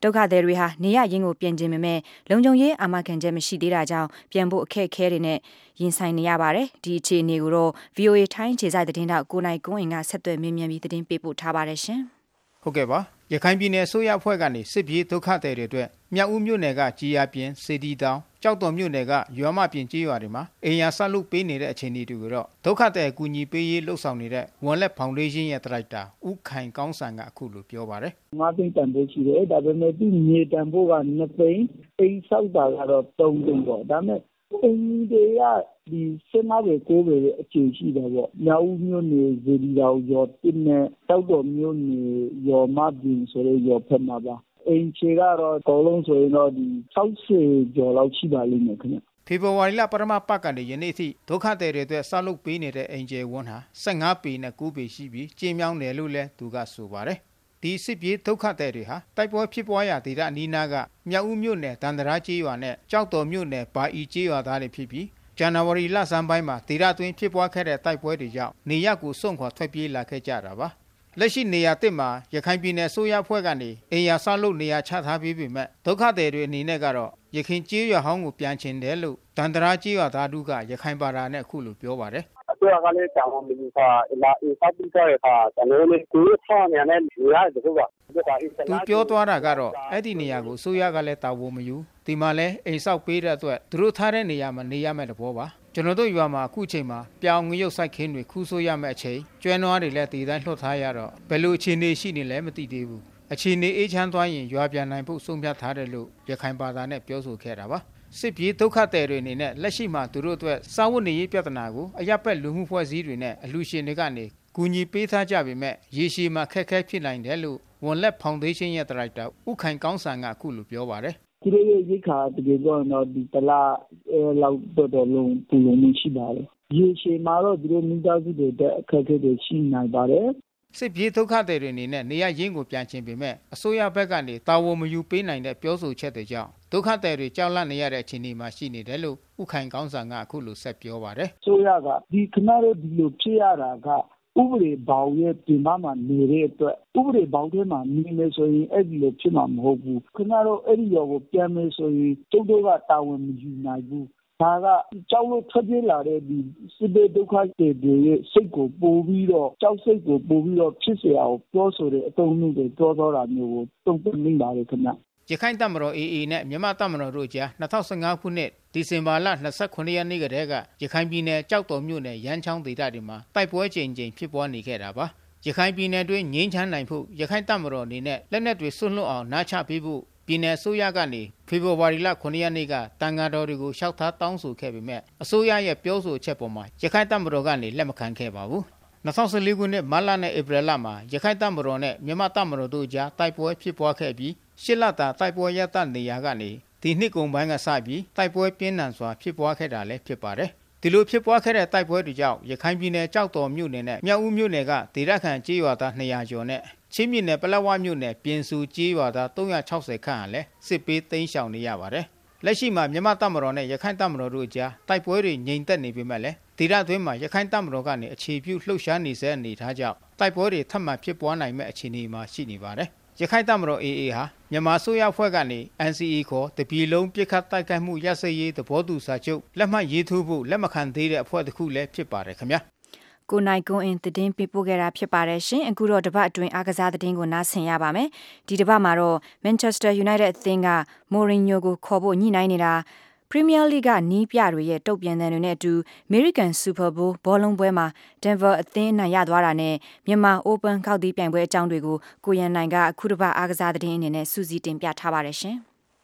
ဒုက္ခသည်တွေဟာနေရရင်းကိုပြင်ကျင်ပေမဲ့လုံခြုံရေးအာမခံချက်မရှိသေးတာကြောင့်ပြန်ဖို့အခက်အခဲတွေနဲ့ရင်ဆိုင်နေရပါတယ်ဒီအခြေအနေကိုတော့ V O A ထိုင်းခြေဆိုင်သတင်းတောက်ကိုနိုင်ကုန်းအင်ကဆက်သွယ်မြင်းမြန်းပြီးသတင်းပေးပို့ထားပါတယ်ရှင်ဟုတ်ကဲ့ပါရခိုင်ပြည်နယ်အစိုးရအဖွဲ့ကနေစစ်ပြေးဒုက္ခသည်တွေအတွက်မြောက်ဦးမြို့နယ်ကကြီးယာပြင်စေတီတောင်ကြောက်တော်မြို့နယ်ကရွာမပြင်ကြီးရွာတွေမှာအိမ်ယာဆောက်လုပ်ပေးနေတဲ့အခြေအနေတွေကိုတော့ဒုက္ခသည်အကူအညီပေးရေးလှုပ်ဆောင်နေတဲ့ဝန်လက်ဖောင်ဒေးရှင်းရဲ့ဒါရိုက်တာဦးခိုင်ကောင်းစံကအခုလိုပြောပါတယ်ငါးသိန်းတန်ဖိုးရှိတယ်ဒါပေမဲ့ဒီမြေတန်ဖိုးကနှစ်သိန်းအိမ်ဆောက်တာကတော့သုံးသိန်းပေါ့ဒါပေမဲ့အင်းတွေကဒီစင်မားတွေကိုပဲအခြေရှိတယ်ပေါ့မြောက်ဦးမြို့နယ်ဇေဒီတော်ရောတင်းနဲ့တောက်တော်မြို့နယ်ရောမပြင်ဆိုရဲရောဖက်မှာပါအင်ချေကတော့အကုန်လုံးဆိုရင်တော့ဒီ၆၀ကျော်လောက်ရှိပါလိမ့်မယ်ခင်ဗျဖေဖော်ဝါရီလပထမပတ်ကနေယနေ့ထိဒုက္ခသည်တွေအတွက်ဆောက်လုပ်ပေးနေတဲ့အင်ဂျယ်ဝန်းဟာ၁၅ပေနဲ့၉ပေရှိပြီးကျင်းမြောင်းတယ်လို့လည်းသူကဆိုပါတယ်ဒီစစ်ပြေးဒုက္ခသည်တွေဟာတိုက်ပွဲဖြစ်ပွားရာဒေသအနီးနားကမြောက်ဦးမြို့နယ်တန်တရာကျေးရွာနဲ့ကြောက်တော်မြို့နယ်ဘာအီကျေးရွာသားတွေဖြစ်ပြီးဇန်နဝါရီလဆန်းပိုင်းမှာဒေသတွင်းဖြစ်ပွားခဲ့တဲ့တိုက်ပွဲတွေကြောင့်နေရပ်ကိုစွန့်ခွာထွက်ပြေးလာခဲ့ကြတာပါလက်ရှိနေရာတစ်မှာရခိုင်ပြည်နယ်ဆိုရဖွဲ့ကနေအိမ်ယာဆောက်လုပ်နေရာချထားပေးပေမဲ့ဒုက္ခသည်တွေအနေနဲ့ကတော့ရခိုင်ကျေးရွာဟောင်းကိုပြန်ချင်တယ်လို့တန်တရာကျေးရွာသားတို့ကရခိုင်ဘာသာနဲ့အခုလိုပြောပါတယ်အစိုးရကလည်းတောင်းမလို့ခါလာအစပ်ပြီးတော့ခါကျွန်တော်လည်းကိုယ်ထောင်းနေတယ်နေရတယ်ဆိုပါသူပြောသွားတာကတော့အဲ့ဒီနေရာကိုဆိုရကလည်းတာဝန်မယူဒီမှာလဲအိမ်ဆောက်ပေးတဲ့အတွက်သူတို့ထားတဲ့နေရာမှာနေရမယ့်တဘောပါကျွန်တော်တို့ရွာမှာအခုချိန်မှာပြောင်းငရုတ်စိုက်ခင်းတွေခူးဆိုးရမယ့်အချိန်ကျွဲနွားတွေလည်းဒီတိုင်းလွှတ်ထားရတော့ဘယ်လိုအခြေအနေရှိနေလဲမသိသေးဘူးအခြေအနေအေးချမ်းသွားရင်ရွာပြန်နိုင်ဖို့ဆုံးဖြတ်ထားတယ်လို့ရခိုင်ဘာသာနဲ့ပြောဆိုခဲ့တာပါစစ်ပြေးဒုက္ခသည်တွေအနေနဲ့လက်ရှိမှာသူတို့အတွက်စာဝတ်နေရေးပြဿနာကိုအရပ်ဘက်လူမှုဖွဲ့စည်းတွေနဲ့အလူရှင်တွေကနေကူညီပေးထားကြပေမဲ့ရေရှည်မှာခက်ခဲဖြစ်နိုင်တယ်လို့ဝန်လက်ဖောင်ဒေးရှင်းရဲ့ဒါရိုက်တာဦးခိုင်ကောင်းစံကအခုလိုပြောပါတယ်ဒီလိုရိတ်ခါတကယ်တော့ဒီတလားလောက်တော့တော့လုံးပူလုံးမရှိပါဘူးရေရှည်မှာတော့ဒီလိုမိသားစုတွေတက်အခက်အခဲတွေရှိနိုင်ပါတယ်စစ်ပြေးဒုက္ခသည်တွေအနေနဲ့နေရရင်းကိုပြန်ချင်ပေမဲ့အစိုးရဘက်ကနေတာဝန်မယူပေးနိုင်တဲ့ပြောဆိုချက်တွေကြောင့်ဒုက္ခသည်တွေကြောက်လန့်နေရတဲ့အခြေအနေမှာရှိနေတယ်လို့ဦးခိုင်ကောင်းစံကအခုလိုဆက်ပြောပါတယ်အစိုးရကဒီခဏတော့ဒီလိုဖြစ်ရတာကဥပဒေဘောင်ရဲ့ပြင်ပမှာနေတဲ့အတွက်ဥပဒေဘောင်ထဲမှာနေနေဆိုရင်အဲ့ဒီလိုဖြစ်မှာမဟုတ်ဘူးခဏတော့အဲ့ဒီရောကိုပြန်မယ်ဆိုရင်ကျုပ်တို့ကတာဝန်မယူနိုင်ဘူးဒါကကြောက်လို့ထွက်ပြေးလာတဲ့ဒီစစ်ဘေးဒုက္ခတွေရဲ့စိတ်ကိုပို့ပြီးတော့ကြောက်စိတ်ကိုပို့ပြီးတော့ဖြစ်เสียအောင်ပြောဆိုတဲ့အသုံးအနှုန်းတွေပြောတော့တာမျိုးကိုတုံ့ပြန်နေပါလေခင်ဗျရခိုင်တပ်မတော် အေအေ နဲ့မြန်မာတပ်မတော်တို့ကြား၂၀၁၅ခုနှစ်ဒီဇင်ဘာလ၂၇ရက်နေ့ကတည်းကရခိုင်ပြည်နယ်ကြောက်တော်မြို့နယ်ရန်ချောင်းဒေသတွေမှာတိုက်ပွဲချိန်ချိန်ဖြစ်ပွားနေခဲ့တာပါရခိုင်ပြည်နယ်တွင်းငြိမ်းချမ်းနိုင်ဖို့ရခိုင်တပ်မတော်အနေနဲ့လက်နက်တွေစွန့်လွတ်အောင်နားချပေးဖို့ပြည်နယ်အစိုးရကနေဖေဖော်ဝါရီလခုနှစ်ရက်နေ့ကတန်ဃာတော်တွေကိုလျှောက်ထားတောင်းဆိုခဲ့ပေမဲ့အစိုးရရဲ့ပြောဆိုချက်ပေါ်မှာရခိုင်တပ်မတော်ကနေလက်မခံခဲ့ပါဘူး၂၀၁၄ခုနှစ်မတ်လနဲ့ဧပြီလမှာရခိုင်တပ်မတော်နဲ့မြန်မာတပ်မတော်တို့ကြားတိုက်ပွဲဖြစ်ပွားခဲ့ပြီးရှစ်လတာတိုက်ပွဲရပ်တန့်နေရာကနေဒီနှစ်ကုန်ပိုင်းကစပြီးတိုက်ပွဲပြင်းထန်စွာဖြစ်ပွားခဲ့တာလည်းဖြစ်ပါတယ်ဒီလိုဖြစ်ပွားခဲ့တဲ့တိုက်ပွဲတွေကြောင့်ရခိုင်ပြည်နယ်ကြောက်တော်မြို့နယ်နဲ့မြောက်ဦးမြို့နယ်ကဒေသခံကျေးရွာသား၂ရာကျော်နဲ့ချင်းပြည်နယ်ပလက်ဝမြို့နယ်ပြင်စုကျေးရွာသား၃၆၀ခန့်ဟာလည်းစစ်ပေးသိမ်းရှောင်နေရပါတယ်လက်ရှိမှာမြန်မာတပ်မတော်နဲ့ရခိုင်တပ်မတော်တို့ကြားတိုက်ပွဲတွေငြိမ်သက်နေပေမဲ့လည်းဒေသတွင်းမှာရခိုင်တပ်မတော်ကနေအခြေပြုလှုပ်ရှားနေစေအနေထားကြောင့်တိုက်ပွဲတွေထပ်မံဖြစ်ပွားနိုင်မဲ့အခြေအနေမှာရှိနေပါတယ်ရခိုင်တပ်မတော် အေအေ ဟာမြန်မာဆိုရဖွဲ့ကနေ အန်စီအီ ခေါ်တပြည်လုံးပြစ်ခတ်တိုက်ခိုက်မှုရပ်စဲရေးသဘောတူစာချုပ်လက်မှတ်ရေးထိုးဖို့လက်မခံသေးတဲ့အဖွဲ့တစ်ခုလည်းဖြစ်ပါတယ်ခင်ဗျာကိုနိုင်ကွန်းအင်သတင်းပေးပို့ခဲ့တာဖြစ်ပါတယ်ရှင်အခုတော့တပတ်အတွင်းအားကစားသတင်းကိုနားဆင်ရပါမယ်ဒီတပတ်မှာတော့ Manchester United အသင်းက Mourinho ကိုခေါ်ဖို့ညှိနှိုင်းနေတာPremier League ကနီးပြတွေရဲ့တုတ်ပြန်တဲ့တွေနဲ့အတူ American Super Bowl ဘောလုံးပွဲမှာ Denver အသင်းနိုင်ရသွားတာနဲ့မြန်မာ Open ခောက်သီးပြိုင်ပွဲအကြောင်းတွေကိုကိုရန်နိုင်ကအခုတစ်ပတ်အားကစားသတင်းအနေနဲ့စူးစီးတင်ပြထားပါတယ်ရှင်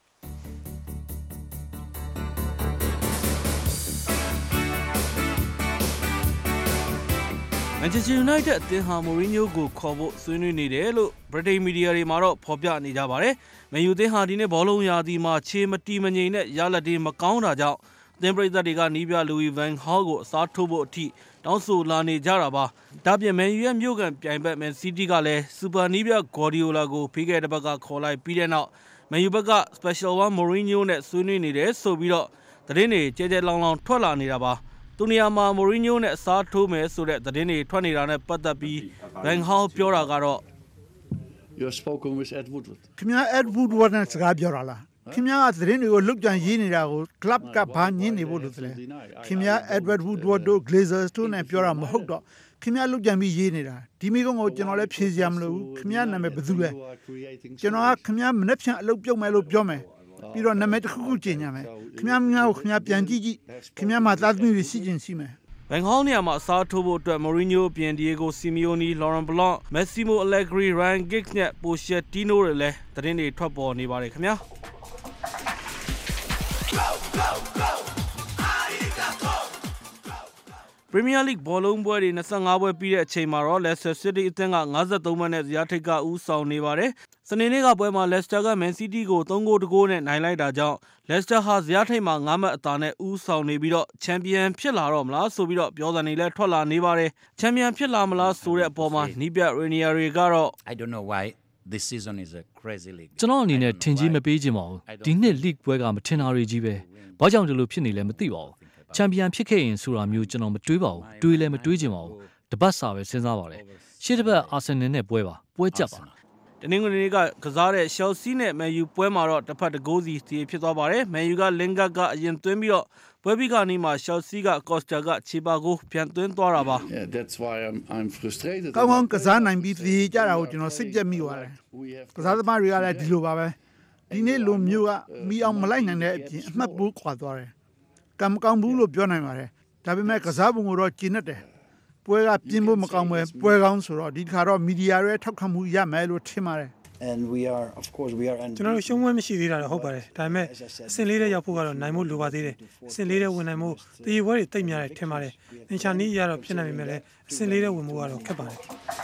Manchester United အသင်းဟာ Mourinho ကိုခေါ်ဖို့ဆွေးနွေးနေတယ်လို့ British Media တွေမှာတော့ဖော်ပြနေကြပါတယ်။ မန်ယူအသင်းဟာဒီနေ့ဘောလုံးရာသီမှာခြေမတီမငြိမ်နဲ့ရလဒ်တွေမကောင်းတာကြောင့်အသင်းပရိသတ်တွေကနီးပြ Louis van Gaal ကိုအစားထိုးဖို့အထိတောင်းဆိုလာနေကြတာပါ။ဒါပြင် Man U ရဲ့မြို့ကန်ပြိုင်ဘက် Man City ကလည်း Super နီးပြ Guardiola ကိုပြီးခဲ့တဲ့ဘက်ကခေါ်လိုက်ပြီးတဲ့နောက် Man U ဘက်က Special One Mourinho နဲ့ဆွေးနွေးနေတယ်ဆိုပြီးတော့သတင်းတွေကြဲကြဲလောင်လောင်ထွက်လာနေတာပါ။သူနေရာမှာ Mourinho နဲ့အစားထိုးမယ်ဆိုတဲ့သတင်းတွေထွက်နေတာနဲ့ပတ်သက်ပြီး Van Gaal ပြောတာကတော့ You have spoken with Ed Woodward. ခင်ဗျာ Ed Woodward နဲ့စကားပြောတာလားခင်ဗျားကသတင်းတွေကိုလုတ်ကြံရေးနေတာကို club ကဘာညင်းနေဖို့လို့လဲခင်ဗျာ Edward Woodward တို့ Glazers တို့နဲ့ပြောတာမဟုတ်တော့ခင်ဗျားလုတ်ကြံပြီးရေးနေတာဒီမိကုန်းကိုကျွန်တော်လည်းဖြေစရာမလိုဘူးခင်ဗျားနာမည်ဘယ်သူလဲကျွန်တော်ကခင်ဗျားမနေ့ဖြန်အလုပ်ပြုတ်မယ်လို့ပြောမယ်ပြီးတော့နာမည်တစ်ခုခုကျင်ညာမယ်ခင်ဗျားများကိုခင်ဗျားပြန်ကြည့်ကြည့်ခင်ဗျားမှာသားသမီးတွေရှိချင်းရှိမယ်ဘန်ကောက်နေရာမှာအစားထိုးဖို့အတွက် Mourinho ပြင် Diego Simeone, Laurent Blanc, Massimo Allegri, Ryan Giggs နဲ့ Pochettino တွေလည်းသတင်းတွေထွက်ပေါ်နေပါတယ်ခင်ဗျာPremier League ဘောလုံးပွဲတွေtwenty-fiveပွဲပြီးတဲ့အချိန်မှာတော့ Leicester City အသင်းကfifty-threeမှတ်နဲ့ဇယားထိပ်ကဦးဆောင်နေပါတယ်။စနေနေ့ကပွဲမှာ Leicester က Man City ကိုthree goal to zeroနဲ့နိုင်လိုက်တာကြောင့် Leicester ဟာဇယားထိပ်မှာfiveမှတ်အသာနဲ့ဦးဆောင်နေပြီးတော့ Champion ဖြစ်လာတော့မလားဆိုပြီးတော့ပြောသံတွေလည်းထွက်လာနေပါတယ်။ Champion ဖြစ်လာမလားဆိုတဲ့အပေါ်မှာနီးပြ Ranieri တွေကတော့ I don't know why this season is a crazy league ကျွန်တော်အနေနဲ့ထင်ကြီးမပေးခြင်းပါဘူးဒီနှစ် league ပွဲကမထင်တာတွေကြီးပဲဘာကြောင့်ဒီလိုဖြစ်နေလဲမသိပါဘူးချန်ပီယံဖြစ်ခဲ့ရင်ဆိုတာမျိုးကျွန်တော်မတွေးပါဘူးတွေးလည်းမတွေးချင်ပါဘူးတပတ်စာပဲစဉ်းစားပါလေရှေ့တစ်ပတ်အာဆင်နယ်နဲ့ပွဲပါပွဲကြက်ပါတနင်္ဂနွေနေ့ကကစားတဲ့ Chelsea နဲ့ Man U ပွဲမှာတော့တစ်ဖက်တစ်ဂိုးစီတည်ဖြစ်သွားပါတယ် Man U က Lingard ကအရင်သွင်းပြီးတော့ပွဲပြီးကနေမှ Chelsea က Costa ကခြေပါကိုပြန်သွင်းသွားတာပါ Yeah, that's why I'm I'm frustrated. ကောင်းကောင်းကစားနိုင်ပြီးတည်ကြတာကိုကျွန်တော်စိတ်ကြက်မိပါတယ်ကစားသမားတွေကလည်းဒီလိုပါပဲဒီနေ့လူမျိုးကမီအောင်မလိုက်နိုင်တဲ့အပြင်အမှတ်ပိုးခွာသွားတယ်ကံမကောင်းဘူးလို့ပြောနိုင်ပါတယ်ဒါပေမဲ့ကစားပုံကိုတော့ကျင်းနေတယ်ပွဲကပြင်းဖို့မကောင်းပဲပွဲကောင်းဆိုတော့ဒီခါတော့မီဒီယာတွေထောက်ခံမှုရမယ်လို့ထင်ပါတယ် and we are of course we are ကျွန်တော်တို့ရှုံးဝဲမရှိသေးတာတော့ဟုတ်ပါတယ်ဒါပေမဲ့အဆင့်လေးတဲ့ရောက်ဖို့ကတော့နိုင်ဖို့လိုပါသေးတယ်အဆင့်လေးတဲ့ဝင်နိုင်ဖို့တည်ရွယ်တွေတိတ်များတယ်ထင်ပါတယ်အင်ချာနီးရတော့ဖြစ်နိုင်ပေမဲ့လည်းအဆင့်လေးတဲ့ဝင်မှုကတော့ခက်ပါတယ်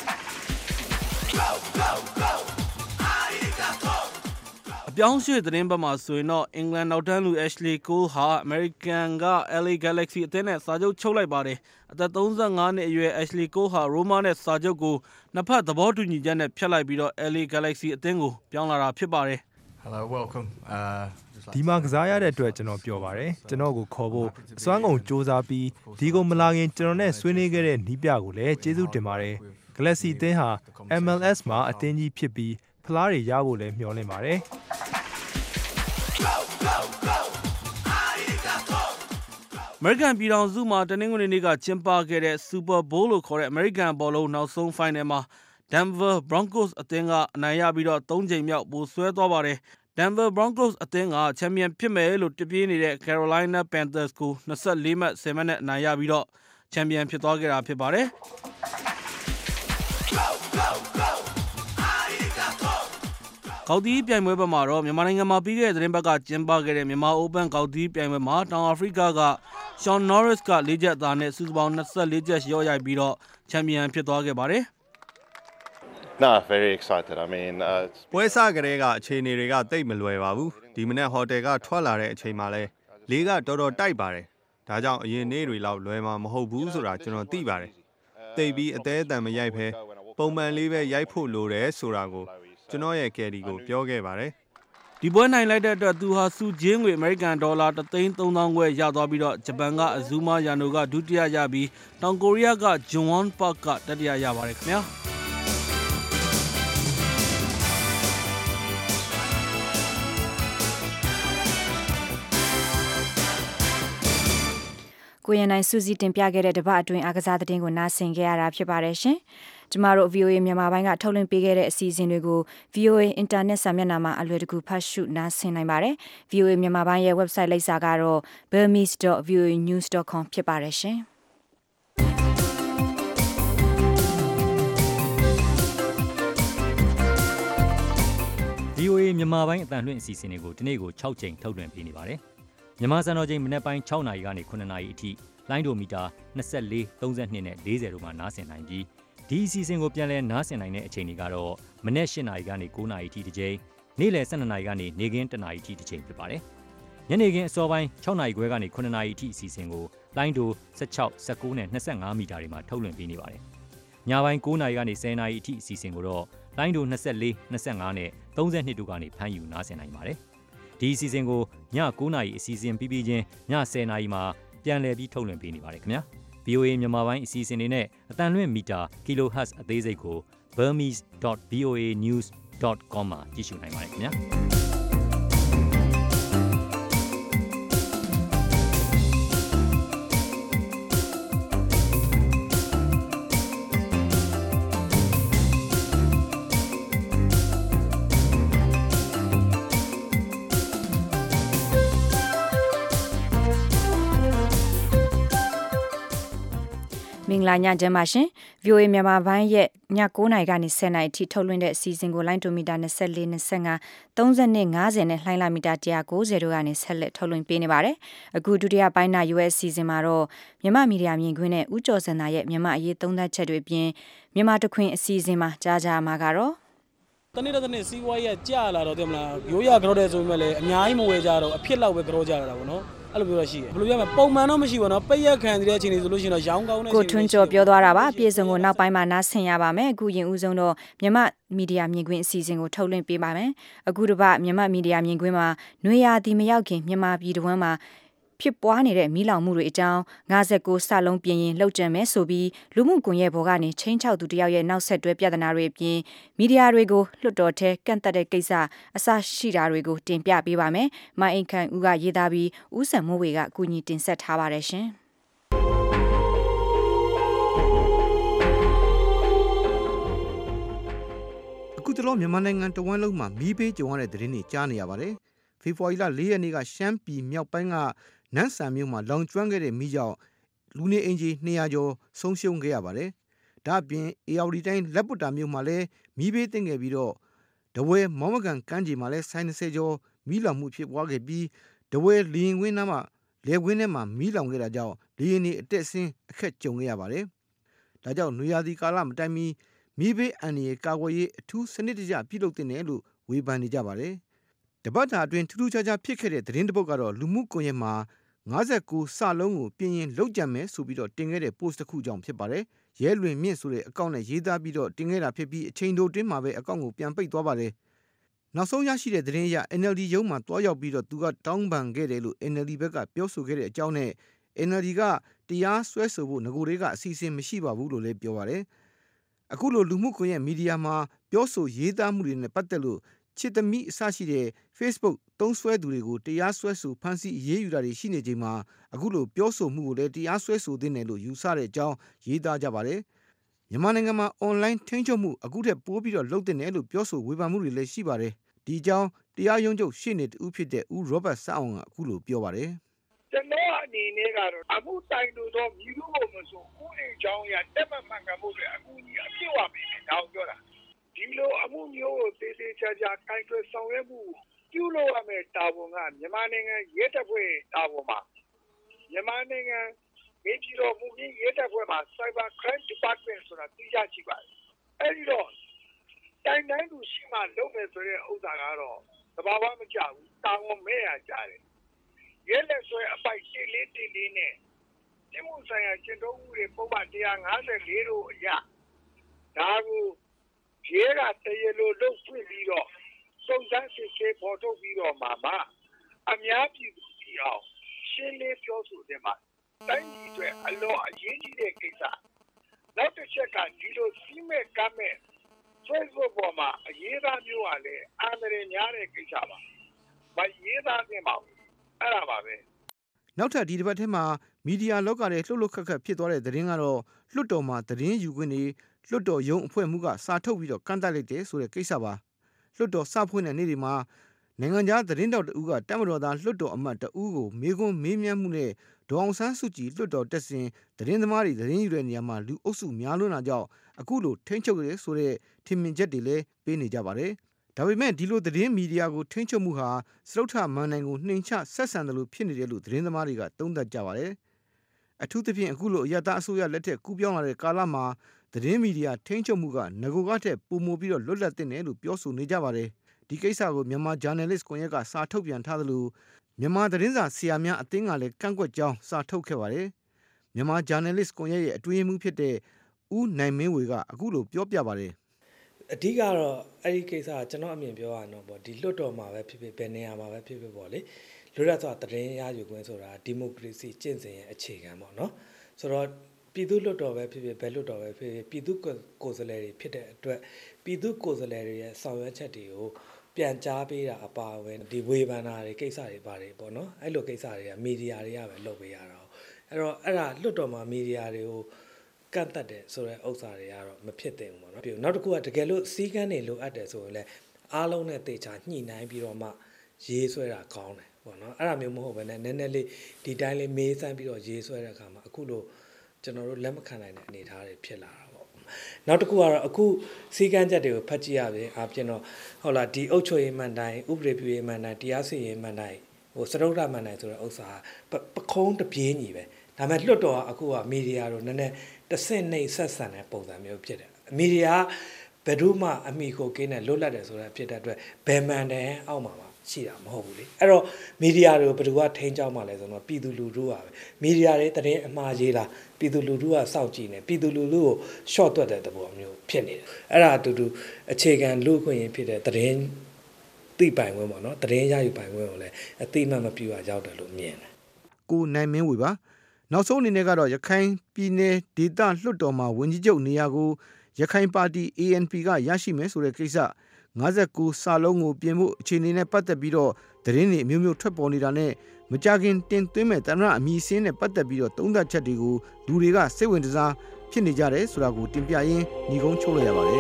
ပြောင်းရွှေ့သတင်းပတ်မှာဆိုရင်တော့အင်္ဂလန်နောက်တန်းလူ Ashley Cole ဟာ American က L A Galaxy အသင်းနဲ့စာချုပ်ချုပ်လိုက်ပါတယ်အသက်thirty-fiveနှစ်အရွယ် Ashley Cole ဟာ Roma နဲ့စာချုပ်ကိုနှစ်ဖက်သဘောတူညီချက်နဲ့ဖျက်လိုက်ပြီးတော့ L A Galaxy အသင်းကိုပြောင်းလာတာဖြစ်ပါတယ် Hello welcome ဒီမှာကစားရတဲ့အတွက်ကျွန်တော်ပြောပါတယ်ကျွန်တော်ကိုခေါ်ဖို့အစွမ်းကုန်စူးစမ်းပြီးဒီကိုမလာခင်ကျွန်တော်နဲ့ဆွေးနွေးခဲ့တဲ့နီးပြကိုလည်းကျေးဇူးတင်ပါတယ် Galaxy အသင်းဟာ M L S မှာအသင်းကြီးဖြစ်ပြီးဖလားတွေရဖို့လည်းမျှော်လင့်ပါတယ် American ပြည်ထောင်စုမှာတနင်္ဂနွေနေ့ကကျင်းပခဲ့တဲ့ Super Bowl လို့ခေါ်တဲ့ American ဘောလုံးနောက်ဆုံး Final မှာ Denver Broncos အသင်းကအနိုင်ရပြီးတော့threeချိန်မြောက်ပိုဆွဲသွားပါတယ်။ Denver Broncos အသင်းက Champion ဖြစ်မယ်လို့တပြေးနေတဲ့ Carolina Panthers ကိုtwenty-fourမှတ်tenမှတ်နဲ့အနိုင်ရပြီးတော့ Champion ဖြစ်သွားခဲ့တာဖြစ်ပါတယ်။ကောက်တီးပြိုင်ပွဲဘက်မှာတော့မြန်မာနိုင်ငံမှာပြီးခဲ့တဲ့သတင်းပတ်ကကျင်းပခဲ့တဲ့မြန်မာ Open ကောက်တီးပြိုင်ပွဲမှာတောင်အာဖရိကက Sean Norris ကfourချက်သားနဲ့စုစုပေါင်းtwenty-fourချက်ရော့ရိုက်ပြီးတော့ချန်ပီယံဖြစ်သွားခဲ့ပါတယ်။ No, very excited. I mean, uh ပွဲစားကလေးကအခြေအနေတွေကတိတ်မလွယ်ပါဘူး။ဒီမနေ့ဟိုတယ်ကထွက်လာတဲ့အချိန်မှာလဲလေးကတော်တော်တိုက်ပါတယ်။ဒါကြောင့်အရင်နေ့တွေလောက်လွယ်မှာမဟုတ်ဘူးဆိုတာကျွန်တော်သိပါတယ်။တိတ်ပြီးအသေးအတန်မရိုက်ဖဲပုံမှန်လေးပဲရိုက်ဖို့လိုတယ်ဆိုတာကိုကျွန်တော်ရဲ့ကယ်ဒီကိုပြောခဲ့ပါတယ်ဒီပွဲနိုင်လိုက်တဲ့အတွက်သူဟာစုဂျင်းငွေအမေရိကန်ဒေါ်လာoneသိန်းthreeသောင်းခွဲရသွားပြီးတော့ဂျပန်ကအဇူမာယာနိုကဒုတိယရပြီးတောင်ကိုရီးယားကဂျွန်ဝမ်ပါကတတိယရပါတယ်ခင်ဗျာကိုရင်နိုင်စူးစီးတင်ပြခဲ့တဲ့တပတ်အတွင်းအားကစားသတင်းကိုနားဆင်ခဲ့ရတာဖြစ်ပါတယ်ရှင်။ကျမတို့ V O A မြန်မာပိုင်းကထုတ်လွှင့်ပေးခဲ့တဲ့အစီအစဉ်တွေကို V O A Internet စာမျက်နှာမှာအလွယ်တကူဖတ်ရှုနားဆင်နိုင်ပါတယ်။ V O A မြန်မာပိုင်းရဲ့ website လိပ်စာကတော့ burmese dot v o a news dot com ဖြစ်ပါတယ်ရှင်။ V O A မြန်မာပိုင်းအတန်လွှင့်အစီအစဉ်တွေကိုဒီနေ့ကိုsixချိန်ထုတ်လွှင့်ပေးနေပါတယ်။မြန်မာစံတော်ချိန်မနက်ပိုင်းsixနာရီကနေsevenနာရီအထိလိုင်းဒိုမီတာtwenty-four, thirty-twoနဲ့fortyတို့မှာနားဆင်နိုင်ပြီးဒီအစီအစဉ်ကိုပြန်လည်နားဆင်နိုင်တဲ့အချိန်တွေကတော့မနက်eightနာရီကနေnineနာရီအထိတစ်ချိန်နေ့လယ်twelveနာရီကနေနေ့ခင်းoneနာရီအထိတစ်ချိန်ဖြစ်ပါတယ်။ညနေခင်းအစောပိုင်းsixနာရီခွဲကနေsevenနာရီအထိအစီအစဉ်ကိုလိုင်းဒိုsixteen, nineteenနဲ့twenty-fiveမီတာတွေမှာထုတ်လွှင့်ပေးနေပါတယ်။ညပိုင်းnineနာရီကနေtenနာရီအထိအစီအစဉ်ကိုတော့လိုင်းဒိုtwenty-four, twenty-fiveနဲ့thirty-twoတို့ကနေဖမ်းယူနားဆင်နိုင်ပါတယ်။ဒီအစီအစဉ်ကိုညnineနာရီအစီအစဉ်ပြီးပြီးချင်းညtenနာရီမှာပြန်လည်ပြီးထုတ်လွှင့်ပေးနေပါတယ်ခင်ဗျာ။ V O A မြန်မာပိုင်းအစီအစဉ်တွေနဲ့အတန်လွှင့်မီတာ kilohertz အသေးစိတ်ကို burmese dot v o a news ဒတ် com မှာကြည့်ရှုနိုင်ပါတယ်ခင်ဗျာမင်္ဂလာညချမ်းပါရှင် ဗီအိုအေ မြန်မာပိုင်းရဲ့ည9နာရီကနေ10နာရီထိထုတ်လွှင့်တဲ့အစီအစဉ်ကိုလိုင်းဒိုမီတာ24 25 30နဲ့50နဲ့လှိုင်းလာမီတာone ninetyတို့ကနေဆက်လက်ထုတ်လွှင့်ပေးနေပါတယ်အခုဒုတိယပိုင်းနာ ယူ အက်စ် အစီအစဉ်မှာတော့မြန်မာမီဒီယာမြင်ကွင်းနဲ့ဦးကျော်စံသာရဲ့မြန်မာအရေးသုံးသပ်ချက်တွေအပြင်မြန်မာတခွင်အစီအစဉ်မှာကြားကြမှာကတော့တနေ့တစ်နေ့စီးပွားရေးကြာလာတော့တယ်မလားရိုးရကြောတဲ့ဆိုပေမဲ့လည်းအများကြီးမဝယ်ကြတော့အဖြစ်လောက်ပဲကြောကြရတာပေါ့နော်အဲ့လိုပြောရရှိတယ်ဘယ်လိုပြောမလဲပုံမှန်တော့မရှိဘူးเนาะပိတ်ရက်ခံတဲ့အချိန်တွေဆိုလို့ရှိရင်တော့ရောင်းကောင်းတဲ့အချိန်ကိုထွန်းကျော်ပြောသွားတာပါပြည်စုံကိုနောက်ပိုင်းမှာနားဆင်ရပါမယ်အခုရင်ဦးဆုံးတော့မြန်မာမီဒီယာမြင်ကွင်းအစီအစဉ်ကိုထုတ်လွှင့်ပေးပါမယ်အခုတစ်ပတ်မြန်မာမီဒီယာမြင်ကွင်းမှာနွေရာသီမရောက်ခင်မြန်မာပြည်တွင်းမှာဖြစ်ပွားနေတဲ့မီးလောင်မှုတွေအကြောင်းfifty-nineစလုံးပြင်ရင်လှုပ်ကြံမယ်ဆိုပြီးလူမှုကွန်ရက်ပေါ်ကနေချင်းချောက်သူတယောက်ရဲ့နောက်ဆက်တွဲပြဿနာတွေအပြင်မီဒီယာတွေကိုလွှတ်တော်ထဲကန့်သက်တဲ့ကိစ္စအစရှိတာတွေကိုတင်ပြပေးပါမယ်။မအိမ်ခိုင်ဦးကရေးသားပြီးဦးစံမိုးဝေကအကူအညီတင်ဆက်ထားပါတယ်ရှင်။အခုတလောမြန်မာနိုင်ငံတဝန်းလုံးမှာမီးဘေးကြုံရတဲ့သတင်းတွေကြားနေရပါတယ်။ဖေဖော်ဝါရီလfourရက်နေ့ကရှမ်းပြည်မြောက်ပိုင်းကနန်းဆန်မြို့မှာလောင်ကျွမ်းခဲ့တဲ့မီးကြောင့်လူနေအိမ်ခြေtwo hundredကျော်ဆုံးရှုံးခဲ့ရပါတယ်။ဒါ့အပြင်အေရဝတီတိုင်းလက်ပွတ်တာမြို့မှာလည်းမီးဘေးသင့်ခဲ့ပြီးတော့တဝဲမောင်းမကန်ကမ်းခြေမှာလည်းဆိုင်twentyကျော်မီးလောင်မှုဖြစ်ပွားခဲ့ပြီးတဝဲလီရင်ကွင်းနားမှာလေကွင်းထဲမှာမီးလောင်ခဲ့တာကြောင့်လေရင်တွေအတက်ဆင်းအခက်ကြုံခဲ့ရပါတယ်။ဒါကြောင့်နွေရာသီကာလမတိုင်မီမီးဘေးအန္တရာယ်ကာကွယ်ရေးအထူးစနစ်တကျပြုလုပ်တင်တယ်လို့ဝေဖန်နေကြပါတယ်။တပတ်တာအတွင်းထူးထူးခြားခြားဖြစ်ခဲ့တဲ့သတင်းတစ်ပုဒ်ကတော့လူမှုကွန်ရက်မှာfifty-nineစလုံးကိုပြင်ရင်လှုပ်ကြံမယ်ဆိုပြီးတော့တင်ခဲ့တဲ့ post တစ်ခုကြောင့်ဖြစ်ပါတယ်။ရဲလွင်မြင့်ဆိုတဲ့အကောင့်နဲ့ရေးသားပြီးတော့တင်ခဲ့တာဖြစ်ပြီးအချိန်တိုတွင်းမှာပဲအကောင့်ကိုပြန်ပိတ်သွားပါတယ်။နောက်ဆုံးရရှိတဲ့သတင်းအရ N L D ရုံးမှာတွားရောက်ပြီးတော့သူကတောင်းပန်ခဲ့တယ်လို့ N L D ဘက်ကပြောဆိုခဲ့တဲ့အကြောင်းနဲ့ N L D ကတရားစွဲဆိုဖို့ငကိုတွေကအစီအစဉ်မရှိပါဘူးလို့လည်းပြောပါတယ်။အခုလိုလူမှုကွန်ရက်မီဒီယာမှာပြောဆိုရေးသားမှုတွေနဲ့ပတ်သက်လို့ချစ်သမီးအစရှိတဲ့ Facebook သုံးစွဲသူတွေကိုတရားစွဲဆိုဖမ်းဆီးအရေးယူတာတွေရှိနေချိန်မှာအခုလိုပြောဆိုမှုကိုလည်းတရားစွဲဆိုသင့်တယ်လို့ယူဆတဲ့အကြောင်းရေးသားကြပါတယ်။မြန်မာနိုင်ငံမှာ online ထိန်းချုပ်မှုအခုထက်ပိုပြီးတော့လုပ်တင်တယ်လို့ပြောဆိုဝေဖန်မှုတွေလည်းရှိပါတယ်။ဒီအကြောင်းတရားရုံးချုပ်ရှေ့နေတူဖြစ်တဲ့ဦး Robert စအောင်ကအခုလိုပြောပါတယ်။ကျွန်တော်အနေနဲ့ကတော့အမှုတိုင်လို့တော့မြည်လို့မဆိုဥပဒေကြောင်းရတက်မှမှန်ကန်မှုတွေအကူအညီအပြည့်ဝပေးတယ်တောင်းပြောတာဒီလိုအမှုမျိုးကိုသေးသေးချာချာကိုင်တွယ်ဆောင်ရွက်မှုပြုလုပ်ရမယ့်တာဝန်ကမြန်မာနိုင်ငံရဲတပ်ဖွဲ့တာဝန်မှာမြန်မာနိုင်ငံမေပြည်တော်မူကြီးရဲတပ်ဖွဲ့မှာ Cyber Crime Department ဆိုတာသိကြရှိပါတယ်အဲဒီတော့တိုင်တိုင်းသူရှိမှလုပ်မယ်ဆိုတဲ့ဥစ္စာကတော့သဘာဝမကျဘူးတာဝန်မဲ့ရကြတယ်ရဲလက်ဆွဲအပိုက်ရှင်းလေးတင်လေးနဲ့ဒီမှုဆိုင်ရာကျင့်သုံးမှုတွေပုံမှန်one fifty-fourတို့အရဒါကိုရဲကတရားလိုလုပ်ပြပြီးတော့စုံစမ်းစစ်ဆေးပေါ်ထုတ်ပြီးတော့မှမှအများပြည်သူကြည့်အောင်ရှင်းလင်းပြောဆိုတဲ့မှာတိုင်းပြည်အတွက်အလွန်အရေးကြီးတဲ့ကိစ္စနောက်တစ်ချက်ကဒီလိုစီးမဲ့ကမ်းမဲ့ Facebook ပေါ်မှာအရေးသားမျိုးကလည်းအန္တရာယ်များတဲ့ကိစ္စပါမရေးသားသင့်ပါဘူးအဲ့ဒါပါပဲနောက်ထပ်ဒီတစ်ပတ်ထဲမှာမီဒီယာလောကရဲ့လှုပ်လှုပ်ခတ်ခတ်ဖြစ်သွားတဲ့သတင်းကတော့လွှတ်တော်မှာသတင်းယူခွင့်တွေလွှတ်တော်ရုံးအဖွဲ့မှုကစာထုတ်ပြီးတော့ကန့်သတ်လိုက်တယ်ဆိုတဲ့ကိစ္စပါလွှတ်တော်စဖွင့်တဲ့နေ့ဒီမှာနိုင်ငံခြားသတင်းတောက်တဦးကတပ်မတော်သားလွှတ်တော်အမတ်တဦးကိုမေးခွန်းမေးမြန်းမှုနဲ့ဒေါအောင်ဆန်းစုကြည်လွှတ်တော်တက်စဉ်သတင်းသမားတွေသတင်းယူတဲ့နေရာမှာလူအုပ်စုများလွန်းတာကြောင့်အခုလိုထိန်းချုပ်ရဲဆိုတဲ့ထင်မြင်ချက်တွေလည်းပေးနေကြပါတယ်ဒါပေမဲ့ဒီလိုသတင်းမီဒီယာကိုထိန်းချုပ်မှုဟာစတုထမန်နိုင်ကိုနှိမ်ချဆက်ဆံတယ်လို့ဖြစ်နေတယ်လို့သတင်းသမားတွေကသုံးသပ်ကြပါတယ်အထူးသဖြင့်အခုလိုအရတားအစိုးရလက်ထက်ကူးပြောင်းလာတဲ့ကာလမှာသတင်းမီဒီယာထိန်းချုပ်မှုကငကိုကထက်ပိုမိုပြီးတော့လွတ်လပ်တဲ့တယ်လို့ပြောဆိုနေကြပါတယ်ဒီကိစ္စကိုမြန်မာ journalist ကွန်ရက်ကစာထုတ်ပြန်ထားသလိုမြန်မာသတင်းစာဆရာများအသင်းကလည်းကန့်ကွက်ကြောင်းစာထုတ်ခဲ့ပါတယ်မြန်မာ journalist ကွန်ရက်ရဲ့အတွင်းမှုဖြစ်တဲ့ဦးနိုင်မင်းဝေကအခုလိုပြောပြပါတယ်အဓိကတော့အဲ့ဒီကိစ္စကကျွန်တော်အမြင်ပြောရအောင်ပေါ့ဒီလွတ်တော်မှာပဲဖြစ်ဖြစ်ဘယ်နေရာမှာပဲဖြစ်ဖြစ်ပေါ့လေလွတ်လပ်စွာသတင်းရယူခွင့်ဆိုတာဒီမိုကရေစီကျင့်စဉ်ရဲ့အခြေခံပေါ့နော်ဆိုတော့ပြည်သူ့လွှတ်တော်ပဲဖြစ်ဖြစ်ဘယ်လွှတ်တော်ပဲဖြစ်ဖြစ်ပြည်သူ့ကိုယ်စားလှယ်တွေဖြစ်တဲ့အတွက်ပြည်သူ့ကိုယ်စားလှယ်တွေရဲ့ဆောင်ရွက်ချက်တွေကိုပြန်ကြားပေးတာအပါအဝင်ဒီဝေဖန်တာတွေကိစ္စတွေပါတယ်ပေါ့နော်အဲ့လိုကိစ္စတွေကမီဒီယာတွေကပဲလုပ်ပေးရတာအဲ့တော့အဲ့ဒါလွှတ်တော်မှာမီဒီယာတွေကိုကန့်သက်တယ်ဆိုတဲ့ဥစ္စာတွေကတော့မဖြစ်သင့်ဘူးပေါ့နော်ပြီးနောက်တစ်ခုကတကယ်လို့စီးကမ်းတွေလိုအပ်တယ်ဆိုရင်လည်းအားလုံးနဲ့တေချာညှိနှိုင်းပြီးတော့မှရေးဆွဲတာကောင်းတယ်ပေါ့နော်အဲ့ဒါမျိုးမဟုတ်ဘဲနဲ့နည်းနည်းလေးဒီတိုင်းလေးမေးစမ်းပြီးတော့ရေးဆွဲတဲ့အခါမှာအခုလိုကျွန်တော်တို့လက်မခံနိုင်တဲ့အနေအထားတွေဖြစ်လာတာပေါ့နောက်တစ်ခုကတော့အခုစီကံချက်တွေကိုဖတ်ကြည့်ရပြီအပြင်တော့ဟုတ်လားဒီအုပ်ချုပ်ရေးမှန်တိုင်းဥပဒေပြုရေးမှန်တိုင်းတရားစီရင်မှန်တိုင်းဟိုစရုပ်ရမှန်တိုင်းဆိုတဲ့ဥစ္စာပခုံးတပြေးညီပဲဒါပေမဲ့လွတ်တော်ကအခုကမီဒီယာတို့နည်းနည်းတဆင့်နှိပ်ဆက်ဆံတဲ့ပုံစံမျိုးဖြစ်တယ်မီဒီယာဘယ်သူမှအမိကိုကင်းနဲ့လွတ်လပ်တယ်ဆိုတာဖြစ်တဲ့အတွက်ဘယ်မှန်တယ်အောက်မှာရှိတာမဟုတ်ဘူးလေအဲ့တော့မီဒီယာတွေကိုဘယ်သူကထိန်းကျောင်းမှလဲဆိုတော့ပြည်သူလူထုပါပဲမီဒီယာတွေတရင်အမှားရေးတာပြည်သူလူထုကစောင့်ကြည့်နေပြည်သူလူထုကို short တွက်တဲ့သဘောမျိုးဖြစ်နေတယ်အဲ့ဒါအတူတူအခြေခံလူ့အခွင့်အရေးဖြစ်တဲ့တရင်သိပိုင်ခွင့်ပေါ့နော်တရင်ရယူပိုင်ခွင့်ကိုလည်းအသိမှတ်မပြုရရောက်တယ်လို့မြင်တယ်ကိုနိုင်မင်းဝေပါနောက်ဆုံးအနေနဲ့ကတော့ရခိုင်ပြည်နယ်ဒေသလွှတ်တော်မှာဝန်ကြီးချုပ်နေရာကိုရခိုင်ပါတီ A N P ကရရှိမယ်ဆိုတဲ့ကိစ္စ၅၉စာလုံးကိုပြင်ဖို့အခြေအနေနဲ့ပတ်သက်ပြီးတော့သတင်းတွေအမျိုးမျိုးထွက်ပေါ်နေတာနဲ့မကြခင်တင်သွင်းမဲ့တမရအမည်စင်းနဲ့ပတ်သက်ပြီးတော့သုံးသပ်ချက်တွေကိုလူတွေကစိတ်ဝင်စားဖြစ်နေကြတယ်ဆိုတာကိုတင်ပြရင်းညီကုန်းချုပ်လိုက်ရပါတယ်